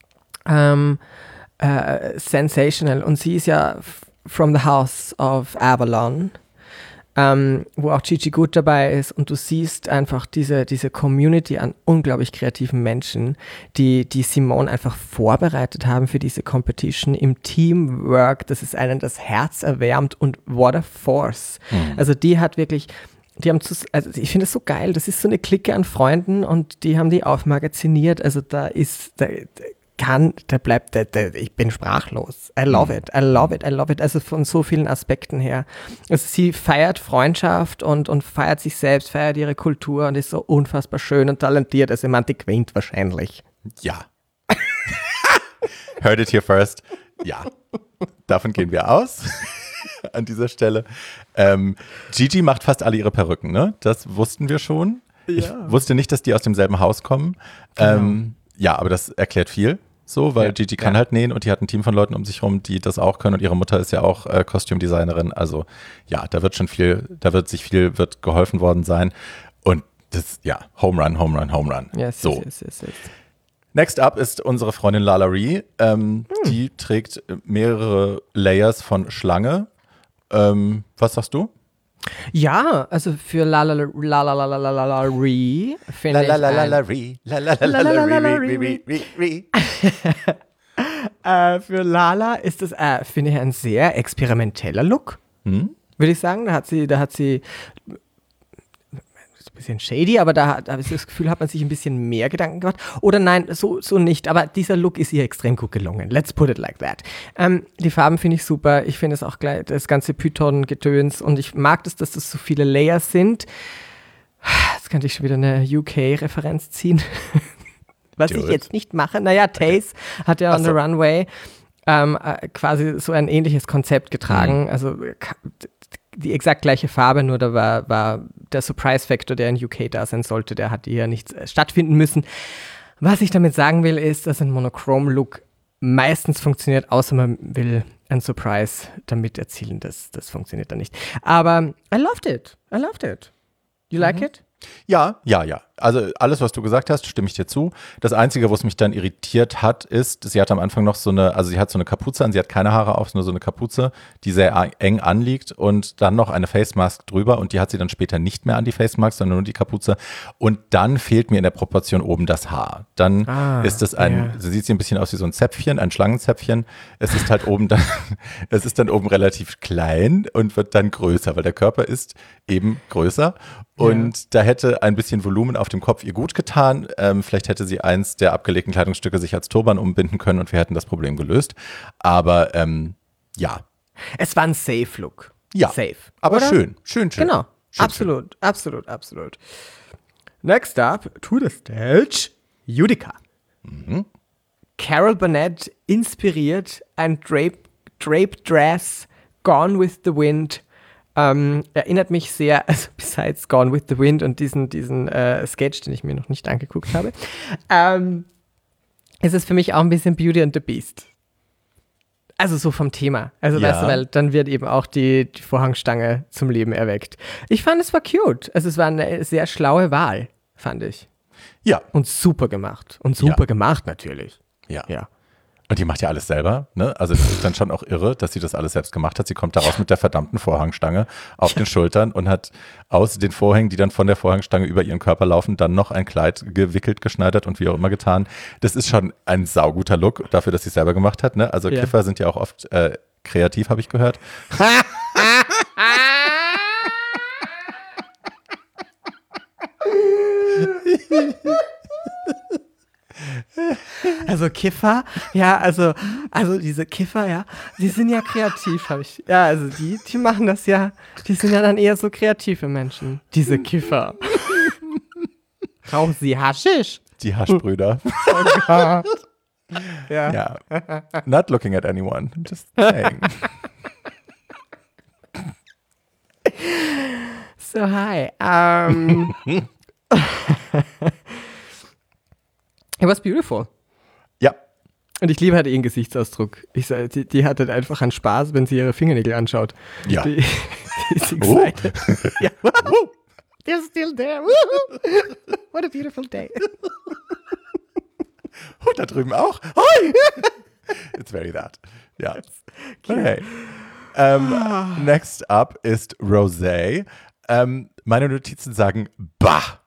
Sensational. Und sie ist ja from the House of Avalon, wo auch Gigi gut dabei ist. Und du siehst einfach diese Community an unglaublich kreativen Menschen, die Simone einfach vorbereitet haben für diese Competition im Teamwork. Das ist einem das Herz erwärmt und what a force. Also die hat wirklich... also ich finde es so geil, das ist so eine Clique an Freunden und die haben die aufmagaziniert, also ich bin sprachlos. I love it, also von so vielen Aspekten her. Also sie feiert Freundschaft und feiert sich selbst, feiert ihre Kultur und ist so unfassbar schön und talentiert, also man, die gewinnt wahrscheinlich. Ja. Heard it here first. Ja. Davon gehen wir aus. An dieser Stelle. Gigi macht fast alle ihre Perücken, ne? Das wussten wir schon. Ja. Ich wusste nicht, dass die aus demselben Haus kommen. Genau. Ja, aber das erklärt viel, so, weil Gigi kann halt nähen und die hat ein Team von Leuten um sich rum, die das auch können und ihre Mutter ist ja auch Kostümdesignerin. Also ja, da wird geholfen worden sein. Und das, ja, Home Run. Yes, so. Yes. Next up ist unsere Freundin LaLaRi. Die trägt mehrere Layers von Schlange. Was sagst du? Ja, also für LaLaRi finde ich für Lala ist das, finde ich, ein sehr experimenteller Look, würde ich sagen. Da hat sie ein bisschen shady, aber da habe ich das Gefühl, hat man sich ein bisschen mehr Gedanken gemacht. Oder nein, so nicht, aber dieser Look ist ihr extrem gut gelungen. Let's put it like that. Die Farben finde ich super. Ich finde es auch gleich, das ganze Python-Gedöns und ich mag das, dass das so viele Layers sind. Jetzt könnte ich schon wieder eine UK-Referenz ziehen. Was ich jetzt nicht mache. Naja, Taze hat ja on the Runway quasi so ein ähnliches Konzept getragen. Also die exakt gleiche Farbe, nur da war der Surprise-Factor, der in UK da sein sollte, der hat hier nicht stattfinden müssen. Was ich damit sagen will, ist, dass ein Monochrome-Look meistens funktioniert, außer man will ein Surprise damit erzielen. Das funktioniert dann nicht. Aber I loved it. You like it? Ja. Also alles, was du gesagt hast, stimme ich dir zu. Das Einzige, was mich dann irritiert hat, ist, sie hat am Anfang noch sie hat so eine Kapuze an, sie hat keine Haare auf, nur so eine Kapuze, die sehr eng anliegt und dann noch eine Face Mask drüber und die hat sie dann später nicht mehr an die Face Mask, sondern nur die Kapuze und dann fehlt mir in der Proportion oben das Haar. Dann ist es so sieht sie ein bisschen aus wie so ein Zäpfchen, ein Schlangenzäpfchen. Es ist halt oben dann, es ist dann oben relativ klein und wird dann größer, weil der Körper ist eben größer und da hätte ein bisschen Volumen auf dem Kopf ihr gut getan. Vielleicht hätte sie eins der abgelegten Kleidungsstücke sich als Turban umbinden können und wir hätten das Problem gelöst. Aber ja. Es war ein Safe-Look. Ja, safe. Aber oder? schön. Genau, Schön. absolut. Next up, to the stage, Utica. Carol Burnett inspiriert ein Draped Dress, Gone with the Wind. Erinnert mich sehr, also besides Gone with the Wind und diesen Sketch, den ich mir noch nicht angeguckt habe, ist es für mich auch ein bisschen Beauty and the Beast. Also so vom Thema. Also weißt du, weil dann wird eben auch die Vorhangstange zum Leben erweckt. Ich fand, es war cute. Also es war eine sehr schlaue Wahl, fand ich. Ja. Und super gemacht. Und super gemacht natürlich. Ja. Ja. Und die macht ja alles selber, ne? Also das ist dann schon auch irre, dass sie das alles selbst gemacht hat. Sie kommt daraus mit der verdammten Vorhangstange auf den Schultern und hat aus den Vorhängen, die dann von der Vorhangstange über ihren Körper laufen, dann noch ein Kleid gewickelt, geschneidert und wie auch immer getan. Das ist schon ein sauguter Look dafür, dass sie es selber gemacht hat, ne? Also Kiffer sind ja auch oft kreativ, habe ich gehört. Also Kiffer, ja, also diese Kiffer, ja, die sind ja kreativ, also die machen das ja, die sind ja dann eher so kreative Menschen, diese Kiffer. Rauchen sie Haschisch? Die Haschbrüder. Oh Gott. Ja. Not looking at anyone, just saying. So, hi. It was beautiful. Ja. Und ich liebe halt ihren Gesichtsausdruck. Die hat halt einfach einen Spaß, wenn sie ihre Fingernägel anschaut. Ja. Die ist excited. Ja. They're still there. What a beautiful day. Und da drüben auch. Hoi! It's very that. Ja. Okay. Next up ist Rosé. Meine Notizen sagen bah.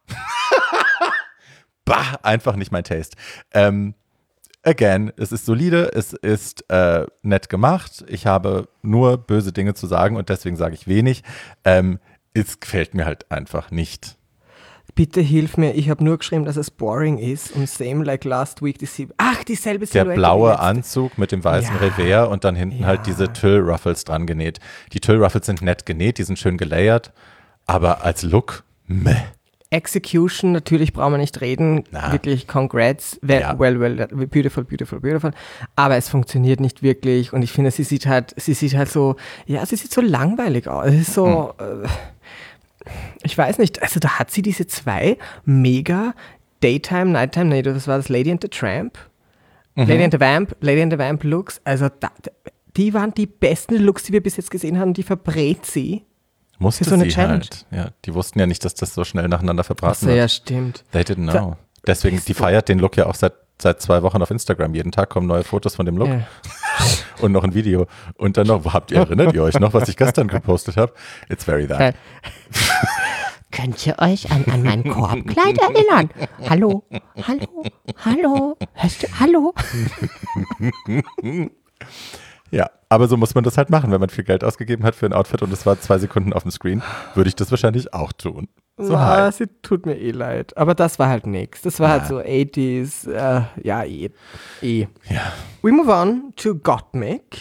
Bah, einfach nicht mein Taste. Again, es ist solide, es ist nett gemacht. Ich habe nur böse Dinge zu sagen und deswegen sage ich wenig. Es gefällt mir halt einfach nicht. Bitte hilf mir, ich habe nur geschrieben, dass es boring ist und same like last week. Dieselbe Silhouette. Der blaue Anzug mit dem weißen Revers und dann hinten halt diese Tüll-Ruffles dran genäht. Die Tüll-Ruffles sind nett genäht, die sind schön gelayert, aber als Look, meh. Execution, natürlich brauchen wir nicht reden. Wirklich, congrats. Well, beautiful. Aber es funktioniert nicht wirklich und ich finde, sie sieht halt so, sie sieht so langweilig aus. Es ist so, ich weiß nicht, also da hat sie diese zwei mega Daytime, Nighttime, das war das Lady and the Tramp. Lady and the Vamp Looks. Also die waren die besten Looks, die wir bis jetzt gesehen haben. Die verbrät sie. Musste so eine sie Challenge. halt. Ja, die wussten ja nicht, dass das so schnell nacheinander verbraten wird. wird. Ja, stimmt. They didn't know. Deswegen, die feiert den Look ja auch seit 2 Wochen auf Instagram. Jeden Tag kommen neue Fotos von dem Look. Ja. Und noch ein Video. Und dann noch, erinnert ihr euch noch, was ich gestern gepostet habe? It's very that. Könnt ihr euch an mein Korbkleid erinnern? Hallo? Hörst du? Hallo? Ja, aber so muss man das halt machen, wenn man viel Geld ausgegeben hat für ein Outfit und es war 2 Sekunden auf dem Screen, würde ich das wahrscheinlich auch tun. So Na, sie tut mir eh leid. Aber das war halt nix. Das war halt so 80s. Ja. We move on to Gottmik.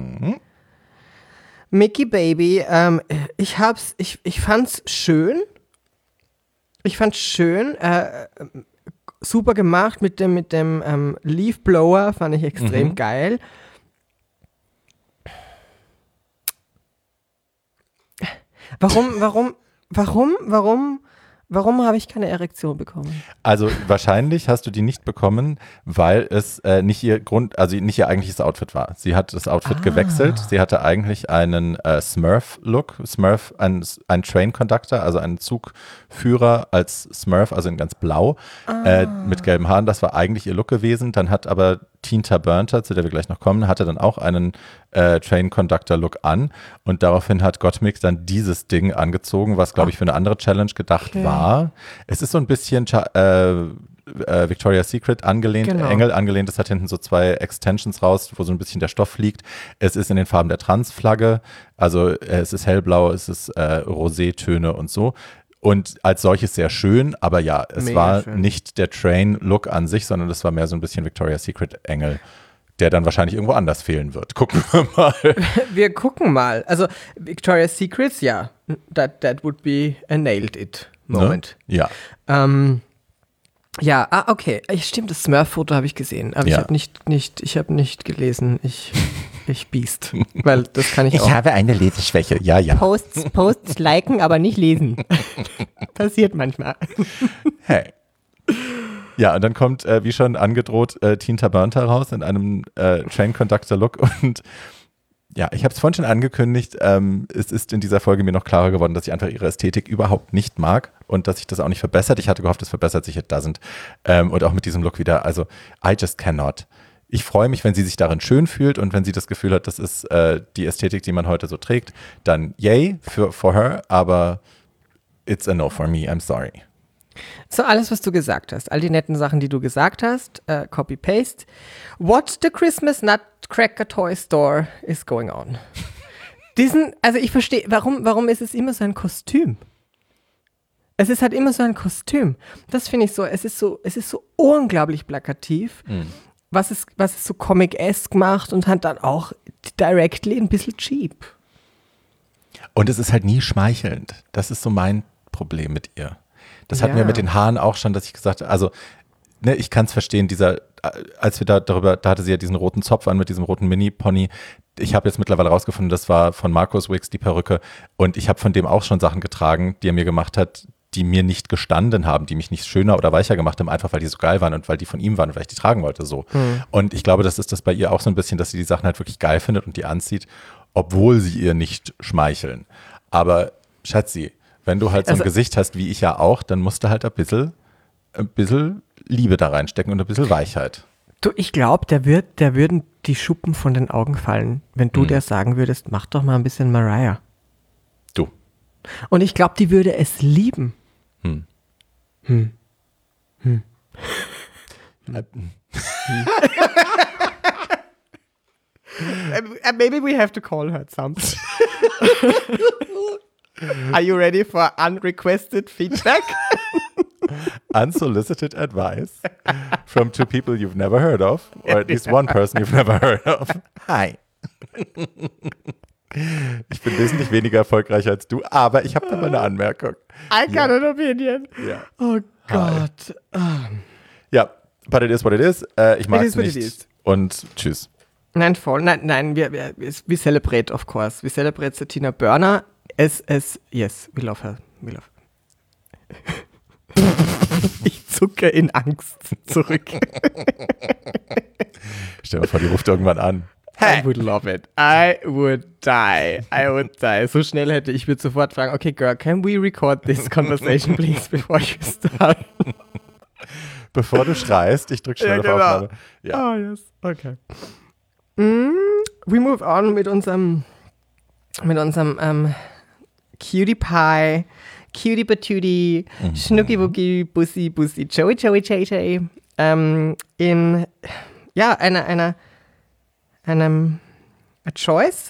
Mickey Baby. Ich fand's schön. Super gemacht mit dem Leaf Blower. Fand ich extrem geil. Warum habe ich keine Erektion bekommen? Also wahrscheinlich hast du die nicht bekommen, weil es nicht ihr eigentliches Outfit war. Sie hat das Outfit gewechselt. Sie hatte eigentlich einen Smurf-Look. Smurf, ein Train Conductor, also einen Zugführer als Smurf, also in ganz blau, mit gelben Haaren. Das war eigentlich ihr Look gewesen. Dann hat aber Tinta Burnter, zu der wir gleich noch kommen, hatte dann auch einen Train Conductor Look an und daraufhin hat Gottmik dann dieses Ding angezogen, was glaube ich für eine andere Challenge gedacht war. Es ist so ein bisschen Victoria's Secret angelehnt, Engel angelehnt. Es hat hinten so 2 Extensions raus, wo so ein bisschen der Stoff liegt. Es ist in den Farben der Trans-Flagge, also es ist hellblau, es ist Rosé-Töne und so. Und als solches sehr schön, aber ja, es mega war schön. Nicht der Train-Look an sich, sondern es war mehr so ein bisschen Victoria's Secret-Engel, der dann wahrscheinlich irgendwo anders fehlen wird. Gucken wir mal. Wir gucken mal. Also Victoria's Secrets, ja, that would be a nailed it moment. Ne? Ja. Okay. Stimmt, das Smurf-Foto habe ich gesehen, aber ich habe nicht gelesen. Ich Biest, weil das kann ich auch. Ich habe eine Leseschwäche, ja. Posts liken, aber nicht lesen. Passiert manchmal. Hey. Ja, und dann kommt, wie schon angedroht, Tinta Burnter raus in einem Train Conductor Look und ja, ich habe es vorhin schon angekündigt, es ist in dieser Folge mir noch klarer geworden, dass ich einfach ihre Ästhetik überhaupt nicht mag und dass sich das auch nicht verbessert. Ich hatte gehofft, es verbessert sich, it doesn't. Und auch mit diesem Look wieder, also I just cannot. Ich freue mich, wenn sie sich darin schön fühlt und wenn sie das Gefühl hat, das ist die Ästhetik, die man heute so trägt, dann yay for her, aber it's a no for me, I'm sorry. So, alles, was du gesagt hast, all die netten Sachen, die du gesagt hast, Copy-Paste. What the Christmas Nutcracker Toy Store is going on? Also ich verstehe, warum ist es immer so ein Kostüm? Es ist halt immer so ein Kostüm. Das finde ich so, es ist so unglaublich plakativ. Was es so Comic-esque macht und hat dann auch directly ein bisschen cheap. Und es ist halt nie schmeichelnd. Das ist so mein Problem mit ihr. Das hatten wir mit den Haaren auch schon, dass ich gesagt habe, also ne, ich kann es verstehen, als wir da hatte sie ja diesen roten Zopf an mit diesem roten Mini-Pony. Ich habe jetzt mittlerweile rausgefunden, das war von Marcus Wicks, die Perücke. Und ich habe von dem auch schon Sachen getragen, die er mir gemacht hat, die mir nicht gestanden haben, die mich nicht schöner oder weicher gemacht haben, einfach weil die so geil waren und weil die von ihm waren und weil ich die tragen wollte so. Und ich glaube, das ist das bei ihr auch so ein bisschen, dass sie die Sachen halt wirklich geil findet und die anzieht, obwohl sie ihr nicht schmeicheln. Aber Schatzi, wenn du halt so ein Gesicht hast, wie ich ja auch, dann musst du halt ein bisschen Liebe da reinstecken und ein bisschen Weichheit. Du, ich glaube, der würden die Schuppen von den Augen fallen, wenn du der sagen würdest, mach doch mal ein bisschen Mariah. Du. Und ich glaube, die würde es lieben. Maybe we have to call her something. Are you ready for unrequested feedback? Unsolicited advice from 2 people you've never heard of, or at least one person you've never heard of. Hi. Ich bin wesentlich weniger erfolgreich als du, aber ich habe da mal eine Anmerkung. I got an opinion. Ja. Oh Gott. Ja, but it is what it is. Ich mag es nicht. Und tschüss. Nein, voll. Nein, we celebrate, of course. We celebrate Satina Burner. Yes, we love her. Ich zucke in Angst zurück. Stell dir mal vor, die ruft irgendwann an. I would love it. I would die. So schnell ich würde sofort fragen, okay, girl, can we record this conversation, please, before you start? Bevor du schreist, ich drücke schnell auf Aufnahme. Ja. Oh, yes. Okay. We move on mit unserem Cutie Pie, Cutie Patootie, Schnucki Wucki, Bussi, Joey, Jay. In, ja, einem a choice,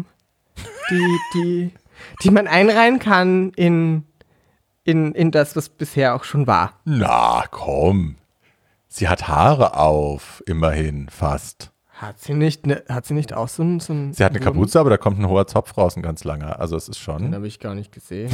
die man einreihen kann in das, was bisher auch schon war. Na, komm. Sie hat Haare auf, immerhin, fast. Hat sie nicht auch so ein Sie hat eine Kapuze, aber da kommt ein hoher Zopf raus, ein ganz langer. Also es ist schon... Den habe ich gar nicht gesehen.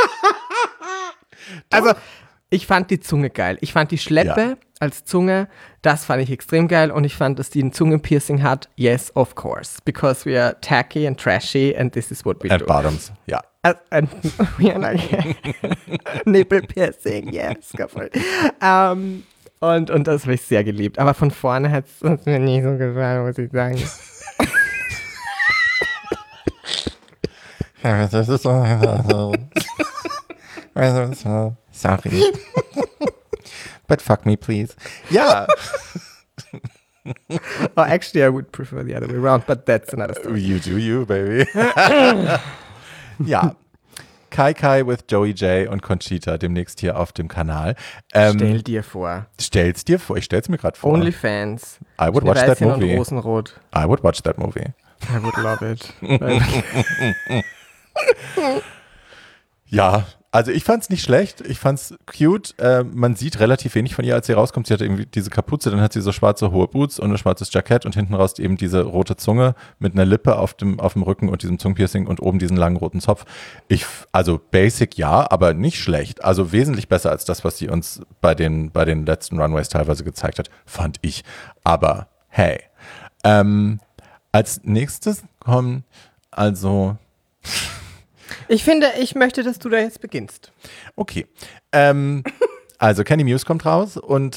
Also, ich fand die Zunge geil. Ich fand die Schleppe als Zunge, das fand ich extrem geil. Und ich fand, dass die ein Zungenpiercing hat. Yes, of course. Because we are tacky and trashy and this is what we do. And bottoms, ja. And we are like nipple piercing, yes. Und das habe ich sehr geliebt. Aber von vorne hat es mir nicht so gefallen, muss ich sagen. Sorry. But fuck me, please. Ja. Oh, actually, I would prefer the other way around, but that's another story. You do you, baby. Ja. Kai with Joey J und Conchita demnächst hier auf dem Kanal. Stell dir vor. Stell's dir vor. Ich stell's mir gerade vor. OnlyFans. I would watch that movie. Und Rosenrot. I would watch that movie. I would love it. Ja, also ich fand's nicht schlecht. Ich fand's cute. Man sieht relativ wenig von ihr, als sie rauskommt. Sie hat irgendwie diese Kapuze, dann hat sie so schwarze hohe Boots und ein schwarzes Jackett und hinten raus eben diese rote Zunge mit einer Lippe auf dem Rücken und diesem Zungenpiercing und oben diesen langen roten Zopf. Also basic ja, aber nicht schlecht. Also wesentlich besser als das, was sie uns bei den letzten Runways teilweise gezeigt hat, fand ich. Aber hey. Als nächstes kommen also... Ich möchte, dass du da jetzt beginnst. Okay. Also Candy Muse kommt raus und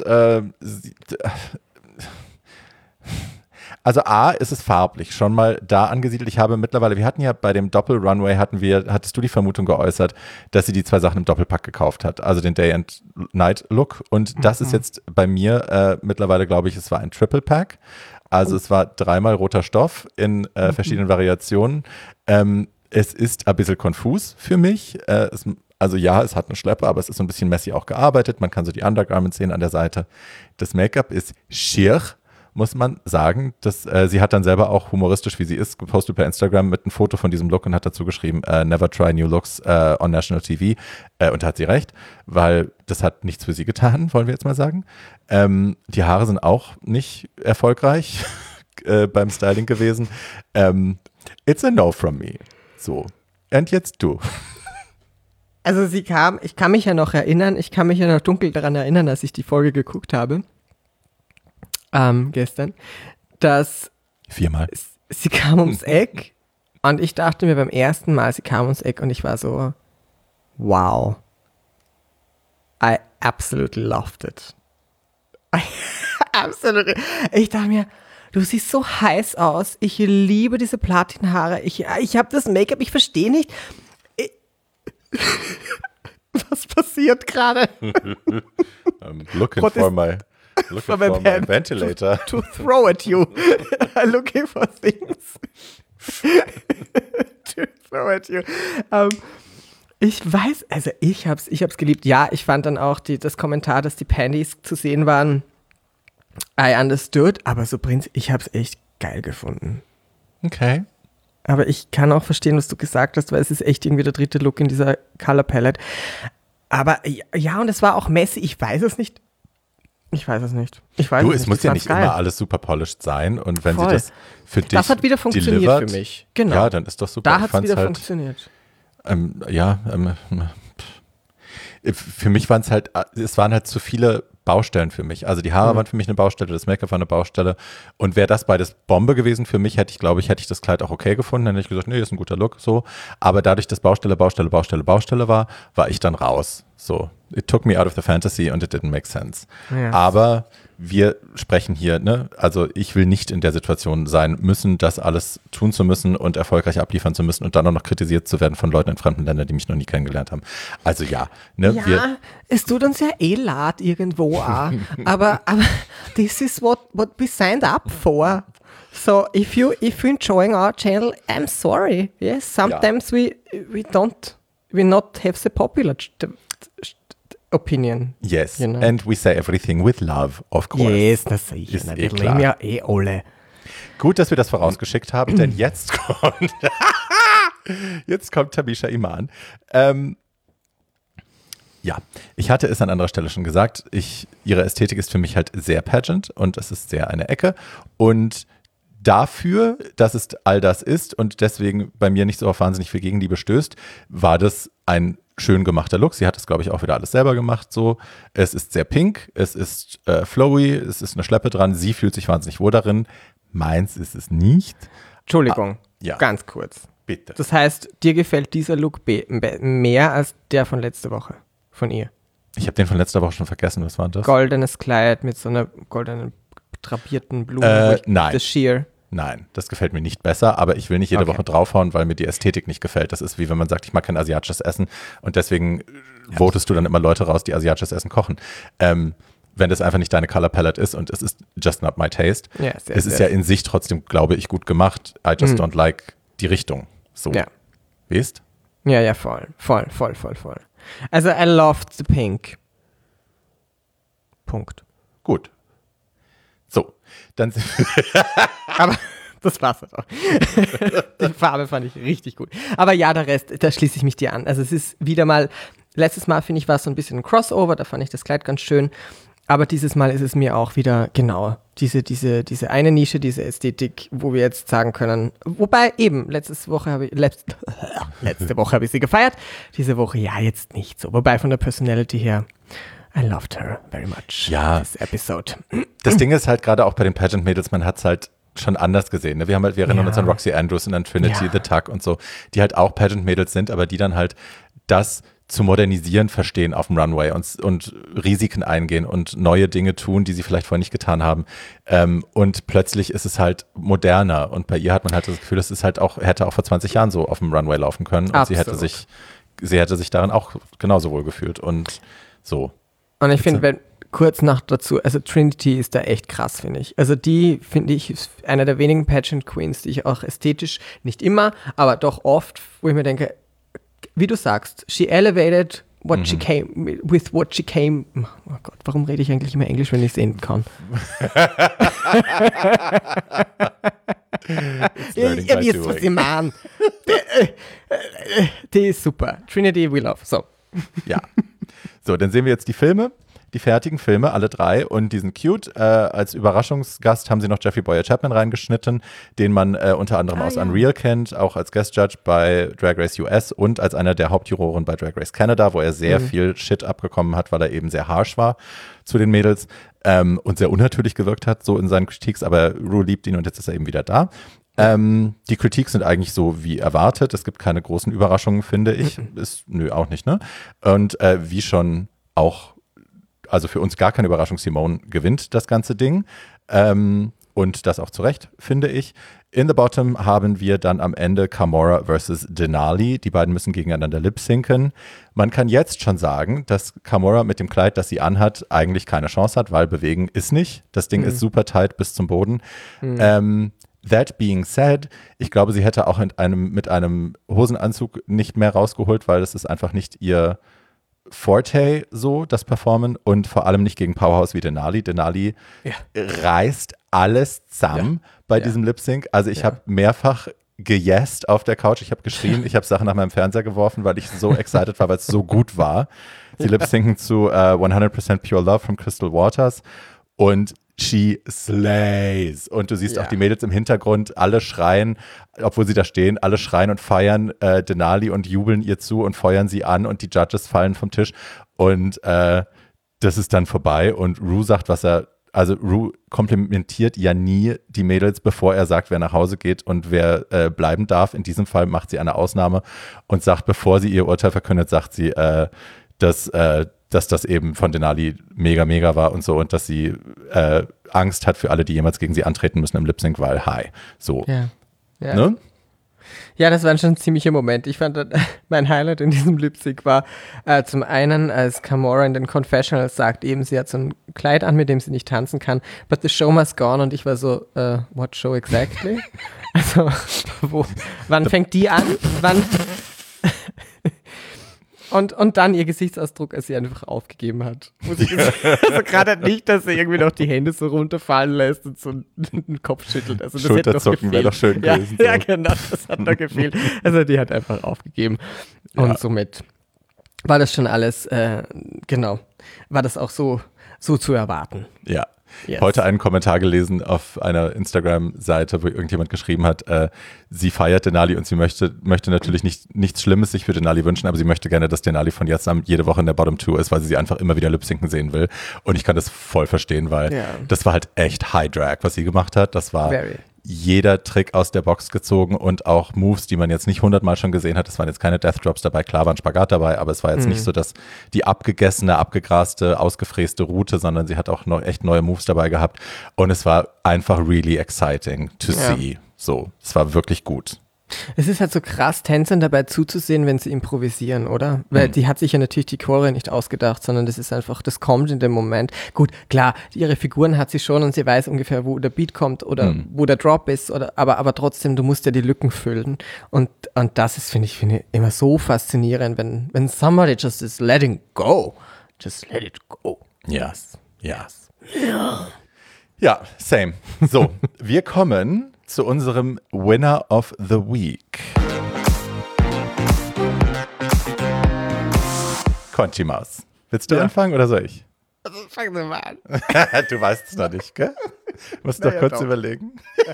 also A, ist es farblich schon mal da angesiedelt. Ich habe mittlerweile, wir hatten ja bei dem Doppel-Runway hattest du die Vermutung geäußert, dass sie die 2 Sachen im Doppelpack gekauft hat, also den Day and Night Look, und das ist jetzt bei mir mittlerweile, glaube ich, es war ein Triple-Pack. Also es war 3-mal roter Stoff in verschiedenen Variationen. Es ist ein bisschen konfus für mich. Also ja, es hat eine Schleppe, aber es ist so ein bisschen messy auch gearbeitet. Man kann so die Undergarments sehen an der Seite. Das Make-up ist schier, muss man sagen. Sie hat dann selber auch humoristisch, wie sie ist, gepostet per Instagram mit einem Foto von diesem Look und hat dazu geschrieben, never try new looks on national TV. Und da hat sie recht, weil das hat nichts für sie getan, wollen wir jetzt mal sagen. Die Haare sind auch nicht erfolgreich beim Styling gewesen. It's a no from me. So, und jetzt du. Also ich kann mich ja noch dunkel daran erinnern, als ich die Folge geguckt habe, gestern, dass 4-mal. Sie kam ums Eck und ich dachte mir beim ersten Mal, sie kam ums Eck und ich war so, wow, I absolutely loved it. Absolutely. Ich dachte mir, du siehst so heiß aus. Ich liebe diese Platinhaare. Ich habe das Make-up, ich verstehe nicht. Was passiert gerade? Looking for my ventilator. To throw at you. Looking for things. To throw at you. Ich weiß, also ich hab's geliebt. Ja, ich fand dann auch das Kommentar, dass die Panties zu sehen waren. I understood, aber so ich hab's echt geil gefunden. Okay. Aber ich kann auch verstehen, was du gesagt hast, weil es ist echt irgendwie der 3. Look in dieser Color Palette. Aber ja, und es war auch messy. Ich weiß es nicht. Es muss ja nicht immer alles super polished sein. Und wenn sie das für dich das hat wieder funktioniert für mich. Genau. Ja, dann ist doch super. Da hat es wieder funktioniert. Für mich waren es waren halt zu viele Baustellen für mich. Also die Haare waren für mich eine Baustelle, das Make-up war eine Baustelle. Und wäre das beides Bombe gewesen für mich, hätte ich das Kleid auch okay gefunden. Dann hätte ich gesagt, nee, ist ein guter Look, so. Aber dadurch, dass Baustelle war ich dann raus. So, it took me out of the fantasy and it didn't make sense. Ja. Aber wir sprechen hier, ne? Also ich will nicht in der Situation sein müssen, das alles tun zu müssen und erfolgreich abliefern zu müssen und dann auch noch kritisiert zu werden von Leuten in fremden Ländern, die mich noch nie kennengelernt haben. Also ja, ne? Ja, es tut uns ja leid irgendwo auch. aber this is what we signed up for. So if you enjoying our channel, I'm sorry. Yes, sometimes we not have the popular opinion. Yes, you know? and we say everything with love, of course. Yes, das sehe ich. Wir leben ja alle. Gut, dass wir das vorausgeschickt haben, denn jetzt kommt Tamisha Iman. Ja, ich hatte es an anderer Stelle schon gesagt, ihre Ästhetik ist für mich halt sehr pageant und es ist sehr eine Ecke und dafür, dass es all das ist und deswegen bei mir nicht so auf wahnsinnig viel Gegenliebe stößt, war das ein schön gemachter Look. Sie hat es, glaube ich, auch wieder alles selber gemacht. So, es ist sehr pink, es ist flowy, es ist eine Schleppe dran. Sie fühlt sich wahnsinnig wohl darin. Meins ist es nicht. Entschuldigung, ja. Ganz kurz. Bitte. Das heißt, dir gefällt dieser Look mehr als der von letzter Woche von ihr? Ich habe den von letzter Woche schon vergessen. Was war das? Goldenes Kleid mit so einer goldenen drapierten Blume. Nein. The Sheer. Nein, das gefällt mir nicht besser, aber ich will nicht jede Woche draufhauen, weil mir die Ästhetik nicht gefällt. Das ist wie wenn man sagt, ich mag kein asiatisches Essen und deswegen votest du dann immer Leute raus, die asiatisches Essen kochen. Wenn das einfach nicht deine Color Palette ist und es ist just not my taste. Ja, es ist ja in sich trotzdem, glaube ich, gut gemacht. I just don't like die Richtung. So. Ja. Weißt? Ja, voll. Also, I loved the pink. Punkt. Gut. So, dann sind Aber das war's auch. Die Farbe fand ich richtig gut. Aber ja, der Rest, da schließe ich mich dir an. Also es ist wieder mal, letztes Mal finde ich, war es so ein bisschen ein Crossover, da fand ich das Kleid ganz schön. Aber dieses Mal ist es mir auch wieder genau diese eine Nische, diese Ästhetik, wo wir jetzt sagen können, wobei eben, letzte Woche habe ich sie gefeiert, diese Woche ja jetzt nicht so. Wobei von der Personality her, I loved her very much. Ja. This episode. Das Ding ist halt gerade auch bei den Pageant-Mädels, man hat es halt schon anders gesehen. Ne? Wir erinnern uns an Roxy Andrews und an Trinity, The Tuck und so, die halt auch Pageant-Mädels sind, aber die dann halt das zu modernisieren verstehen auf dem Runway und Risiken eingehen und neue Dinge tun, die sie vielleicht vorher nicht getan haben. Und plötzlich ist es halt moderner und bei ihr hat man halt das Gefühl, es ist halt auch, hätte auch vor 20 Jahren so auf dem Runway laufen können und Absolut. sie hätte sich darin auch genauso wohl gefühlt und so. Und ich finde, kurz noch dazu, also Trinity ist da echt krass, finde ich. Also die, finde ich, ist einer der wenigen Pageant Queens, die ich auch ästhetisch, nicht immer, aber doch oft, wo ich mir denke, wie du sagst, she elevated what she came, with what she came. Oh Gott, warum rede ich eigentlich immer Englisch, wenn ich sehen kann? Ihr wisst, was ich meine. Die ist super. Trinity we love. So. Ja. So, dann sehen wir jetzt die Filme, die fertigen Filme, alle drei, und die sind cute. Als Überraschungsgast haben sie noch Jeffrey Boyer Chapman reingeschnitten, den man unter anderem aus Unreal kennt, auch als Guest Judge bei Drag Race US und als einer der Hauptjuroren bei Drag Race Canada, wo er sehr viel Shit abbekommen hat, weil er eben sehr harsh war zu den Mädels und sehr unnatürlich gewirkt hat, so in seinen Critiques, aber Ru liebt ihn und jetzt ist er eben wieder da. Die Critiques sind eigentlich so wie erwartet. Es gibt keine großen Überraschungen, finde ich. Nö, auch nicht, ne? Und wie schon auch, also für uns gar keine Überraschung, Simone gewinnt das ganze Ding. Und das auch zu Recht, finde ich. In the Bottom haben wir dann am Ende Kamora versus Denali. Die beiden müssen gegeneinander lip-synken. Man kann jetzt schon sagen, dass Kamora mit dem Kleid, das sie anhat, eigentlich keine Chance hat, weil bewegen ist nicht. Das Ding ist super tight bis zum Boden. That being said, ich glaube, sie hätte auch mit einem Hosenanzug nicht mehr rausgeholt, weil das ist einfach nicht ihr Forte, so das Performen, und vor allem nicht gegen Powerhouse wie Denali. Denali reißt alles zusammen bei diesem Lip-Sync. Also ich habe mehrfach gejest auf der Couch, ich habe geschrien, ich habe Sachen nach meinem Fernseher geworfen, weil ich so excited war, weil es so gut war. Sie lip-synken zu 100% Pure Love von Crystal Waters und she slays. Und du siehst auch die Mädels im Hintergrund, alle schreien, obwohl sie da stehen, alle schreien und feiern Denali und jubeln ihr zu und feuern sie an und die Judges fallen vom Tisch. Und das ist dann vorbei und Ru sagt, Ru komplimentiert ja nie die Mädels, bevor er sagt, wer nach Hause geht und wer bleiben darf. In diesem Fall macht sie eine Ausnahme und sagt, bevor sie ihr Urteil verkündet, sagt sie, dass das eben von Denali mega, mega war und so und dass sie Angst hat für alle, die jemals gegen sie antreten müssen im Lip-Sync, weil so. Ja. Ne? Ja, das war schon ein ziemlicher Moment. Ich fand, mein Highlight in diesem Lip-Sync war zum einen, als Kamora in den Confessionals sagt, eben sie hat so ein Kleid an, mit dem sie nicht tanzen kann, but the show must go on, und ich war so, what show exactly? Also, wann fängt die an? Und dann ihr Gesichtsausdruck, als sie einfach aufgegeben hat. Muss ich also gerade nicht, dass sie irgendwie noch die Hände so runterfallen lässt und so den Kopf schüttelt. Also das Schulterzucken wäre doch schön gewesen. Ja, genau, das hat da gefehlt. Also die hat einfach aufgegeben. Und somit war das schon alles, war das auch so zu erwarten. Ja. Yes. Heute einen Kommentar gelesen auf einer Instagram-Seite, wo irgendjemand geschrieben hat, sie feiert Denali und sie möchte natürlich nichts Schlimmes sich für Denali wünschen, aber sie möchte gerne, dass Denali von jetzt an jede Woche in der Bottom 2 ist, weil sie einfach immer wieder lip-sinken sehen will. Und ich kann das voll verstehen, weil das war halt echt High Drag, was sie gemacht hat. Das war jeder Trick aus der Box gezogen und auch Moves, die man jetzt nicht 100-mal schon gesehen hat. Es waren jetzt keine Death Drops dabei, klar war ein Spagat dabei, aber es war jetzt nicht so, dass die abgegessene, abgegraste, ausgefräste Route, sondern sie hat auch noch echt neue Moves dabei gehabt und es war einfach really exciting to see. So, es war wirklich gut. Es ist halt so krass, Tänzern dabei zuzusehen, wenn sie improvisieren, oder? Weil die hat sich ja natürlich die Chore nicht ausgedacht, sondern das ist einfach, das kommt in dem Moment. Gut, klar, ihre Figuren hat sie schon und sie weiß ungefähr, wo der Beat kommt oder wo der Drop ist, aber trotzdem, du musst ja die Lücken füllen. Und das ist, finde ich, immer so faszinierend, wenn somebody just is letting go. Just let it go. Yes. Ja, same. So, wir kommen zu unserem Winner of the Week. Conchi Maus. Willst du anfangen oder soll ich? Also fangen Sie mal an. Du weißt es noch nicht, gell? Musst doch kurz überlegen.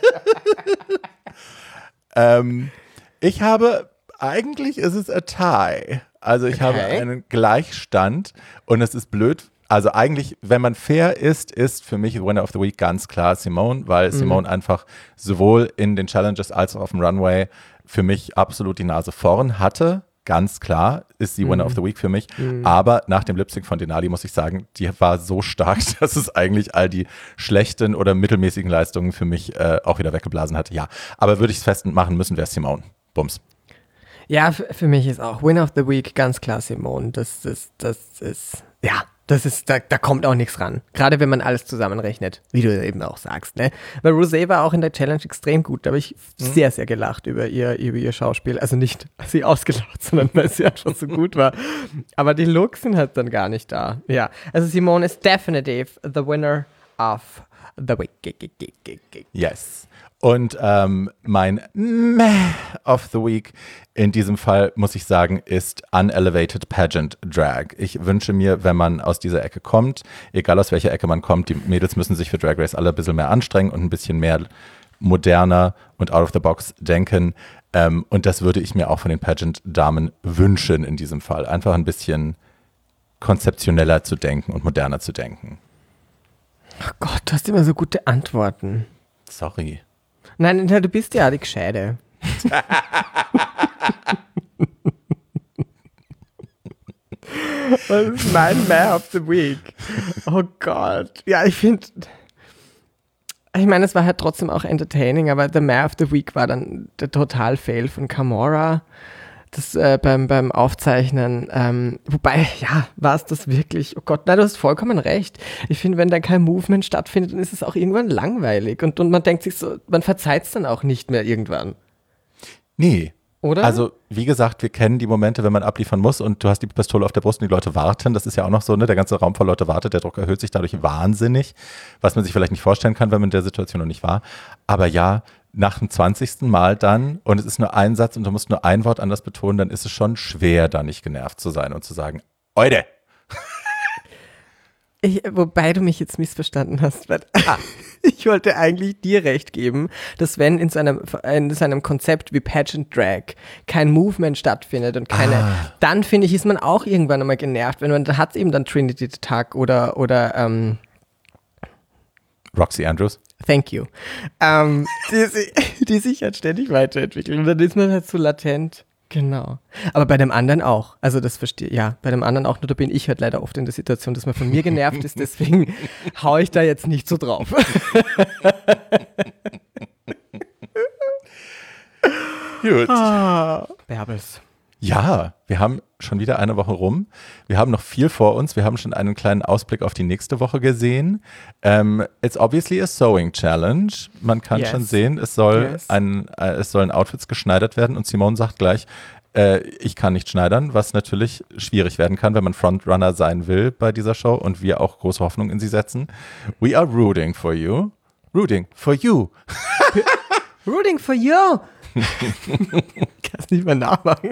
Eigentlich ist es a tie. Also ich habe einen Gleichstand und es ist blöd. Also eigentlich, wenn man fair ist für mich Winner of the Week ganz klar Simone, weil Simone einfach sowohl in den Challenges als auch auf dem Runway für mich absolut die Nase vorn hatte. Ganz klar ist sie Winner of the Week für mich. Aber nach dem Lip-Sync von Denali muss ich sagen, die war so stark, dass es eigentlich all die schlechten oder mittelmäßigen Leistungen für mich auch wieder weggeblasen hat. Ja, aber würde ich es festmachen müssen, wäre es Simone. Bums. Ja, für mich ist auch Winner of the Week ganz klar Simone. Das ist, da kommt auch nichts ran. Gerade wenn man alles zusammenrechnet, wie du eben auch sagst, ne? Weil Rosé war auch in der Challenge extrem gut. Da habe ich sehr, sehr gelacht über ihr Schauspiel. Also nicht sie ausgelacht, sondern weil sie einfach so gut war. Aber die Looks sind halt dann gar nicht da. Ja, also Simone ist definitive the winner of the week. Yes. Und mein Meh of the Week in diesem Fall, muss ich sagen, ist Unelevated Pageant Drag. Ich wünsche mir, wenn man aus dieser Ecke kommt, egal aus welcher Ecke man kommt, die Mädels müssen sich für Drag Race alle ein bisschen mehr anstrengen und ein bisschen mehr moderner und out of the box denken. Und das würde ich mir auch von den Pageant-Damen wünschen in diesem Fall. Einfach ein bisschen konzeptioneller zu denken und moderner zu denken. Ach Gott, du hast immer so gute Antworten. Sorry. Nein, du bist ja die Gescheite. Was ist mein Man of the Week? Oh Gott. Ja, ich meine, es war halt trotzdem auch entertaining, aber der Man of the Week war dann der Total-Fail von Kamora. Das beim Aufzeichnen, wobei, ja, war es das wirklich? Oh Gott, nein, du hast vollkommen recht. Ich finde, wenn da kein Movement stattfindet, dann ist es auch irgendwann langweilig und man denkt sich so, man verzeiht es dann auch nicht mehr irgendwann. Nee. Oder? Also, wie gesagt, wir kennen die Momente, wenn man abliefern muss und du hast die Pistole auf der Brust und die Leute warten. Das ist ja auch noch so, ne? Der ganze Raum voll Leute wartet, der Druck erhöht sich dadurch wahnsinnig, was man sich vielleicht nicht vorstellen kann, wenn man in der Situation noch nicht war. Aber ja, nach dem 20. Mal dann und es ist nur ein Satz und du musst nur ein Wort anders betonen, dann ist es schon schwer, da nicht genervt zu sein und zu sagen, Oide! Wobei du mich jetzt missverstanden hast, weil ich wollte eigentlich dir recht geben, dass wenn in so einem Konzept wie Pageant Drag kein Movement stattfindet und dann finde ich, ist man auch irgendwann einmal genervt, wenn man, da hat es eben dann Trinity the Tuck oder Roxy Andrews. Thank you. Die sich halt ständig weiterentwickeln. Und dann ist man halt so latent. Genau. Aber bei dem anderen auch. Also das verstehe ich. Ja, bei dem anderen auch. Nur da bin ich halt leider oft in der Situation, dass man von mir genervt ist. Deswegen haue ich da jetzt nicht so drauf. Gut. Bärbels. Ja, wir haben schon wieder eine Woche rum. Wir haben noch viel vor uns. Wir haben schon einen kleinen Ausblick auf die nächste Woche gesehen. It's obviously a sewing challenge. Man kann schon sehen, es sollen Outfits geschneidert werden und Simone sagt gleich, Ich kann nicht schneidern, was natürlich schwierig werden kann, wenn man Frontrunner sein will bei dieser Show und wir auch große Hoffnung in sie setzen. We are rooting for you. Rooting for you. Rooting for you. Kannst nicht mehr nachmachen.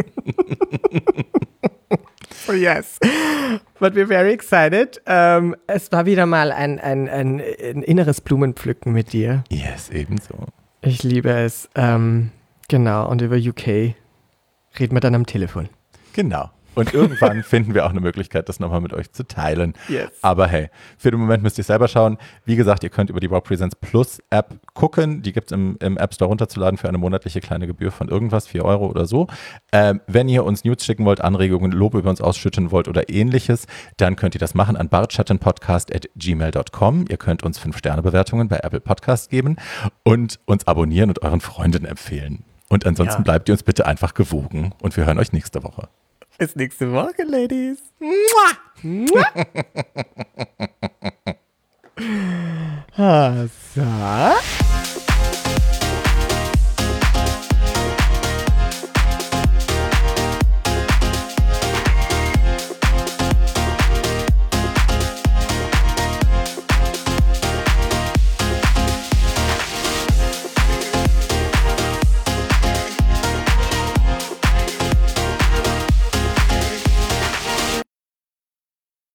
Oh yes. But we're very excited. Es war wieder mal ein inneres Blumenpflücken mit dir. Yes, ebenso. Ich liebe es. Genau, und über UK reden wir dann am Telefon. Genau. Und irgendwann finden wir auch eine Möglichkeit, das nochmal mit euch zu teilen. Yes. Aber hey, für den Moment müsst ihr selber schauen. Wie gesagt, ihr könnt über die Wow Presents Plus App gucken. Die gibt es im App Store runterzuladen für eine monatliche kleine Gebühr von irgendwas, 4 € oder so. Wenn ihr uns News schicken wollt, Anregungen, Lob über uns ausschütten wollt oder ähnliches, dann könnt ihr das machen an bartschattenpodcast@gmail.com. Ihr könnt uns 5-Sterne-Bewertungen bei Apple Podcast geben und uns abonnieren und euren Freunden empfehlen. Und ansonsten bleibt ihr uns bitte einfach gewogen und wir hören euch nächste Woche. Bis nächste Woche, Ladies. Mua. Mua.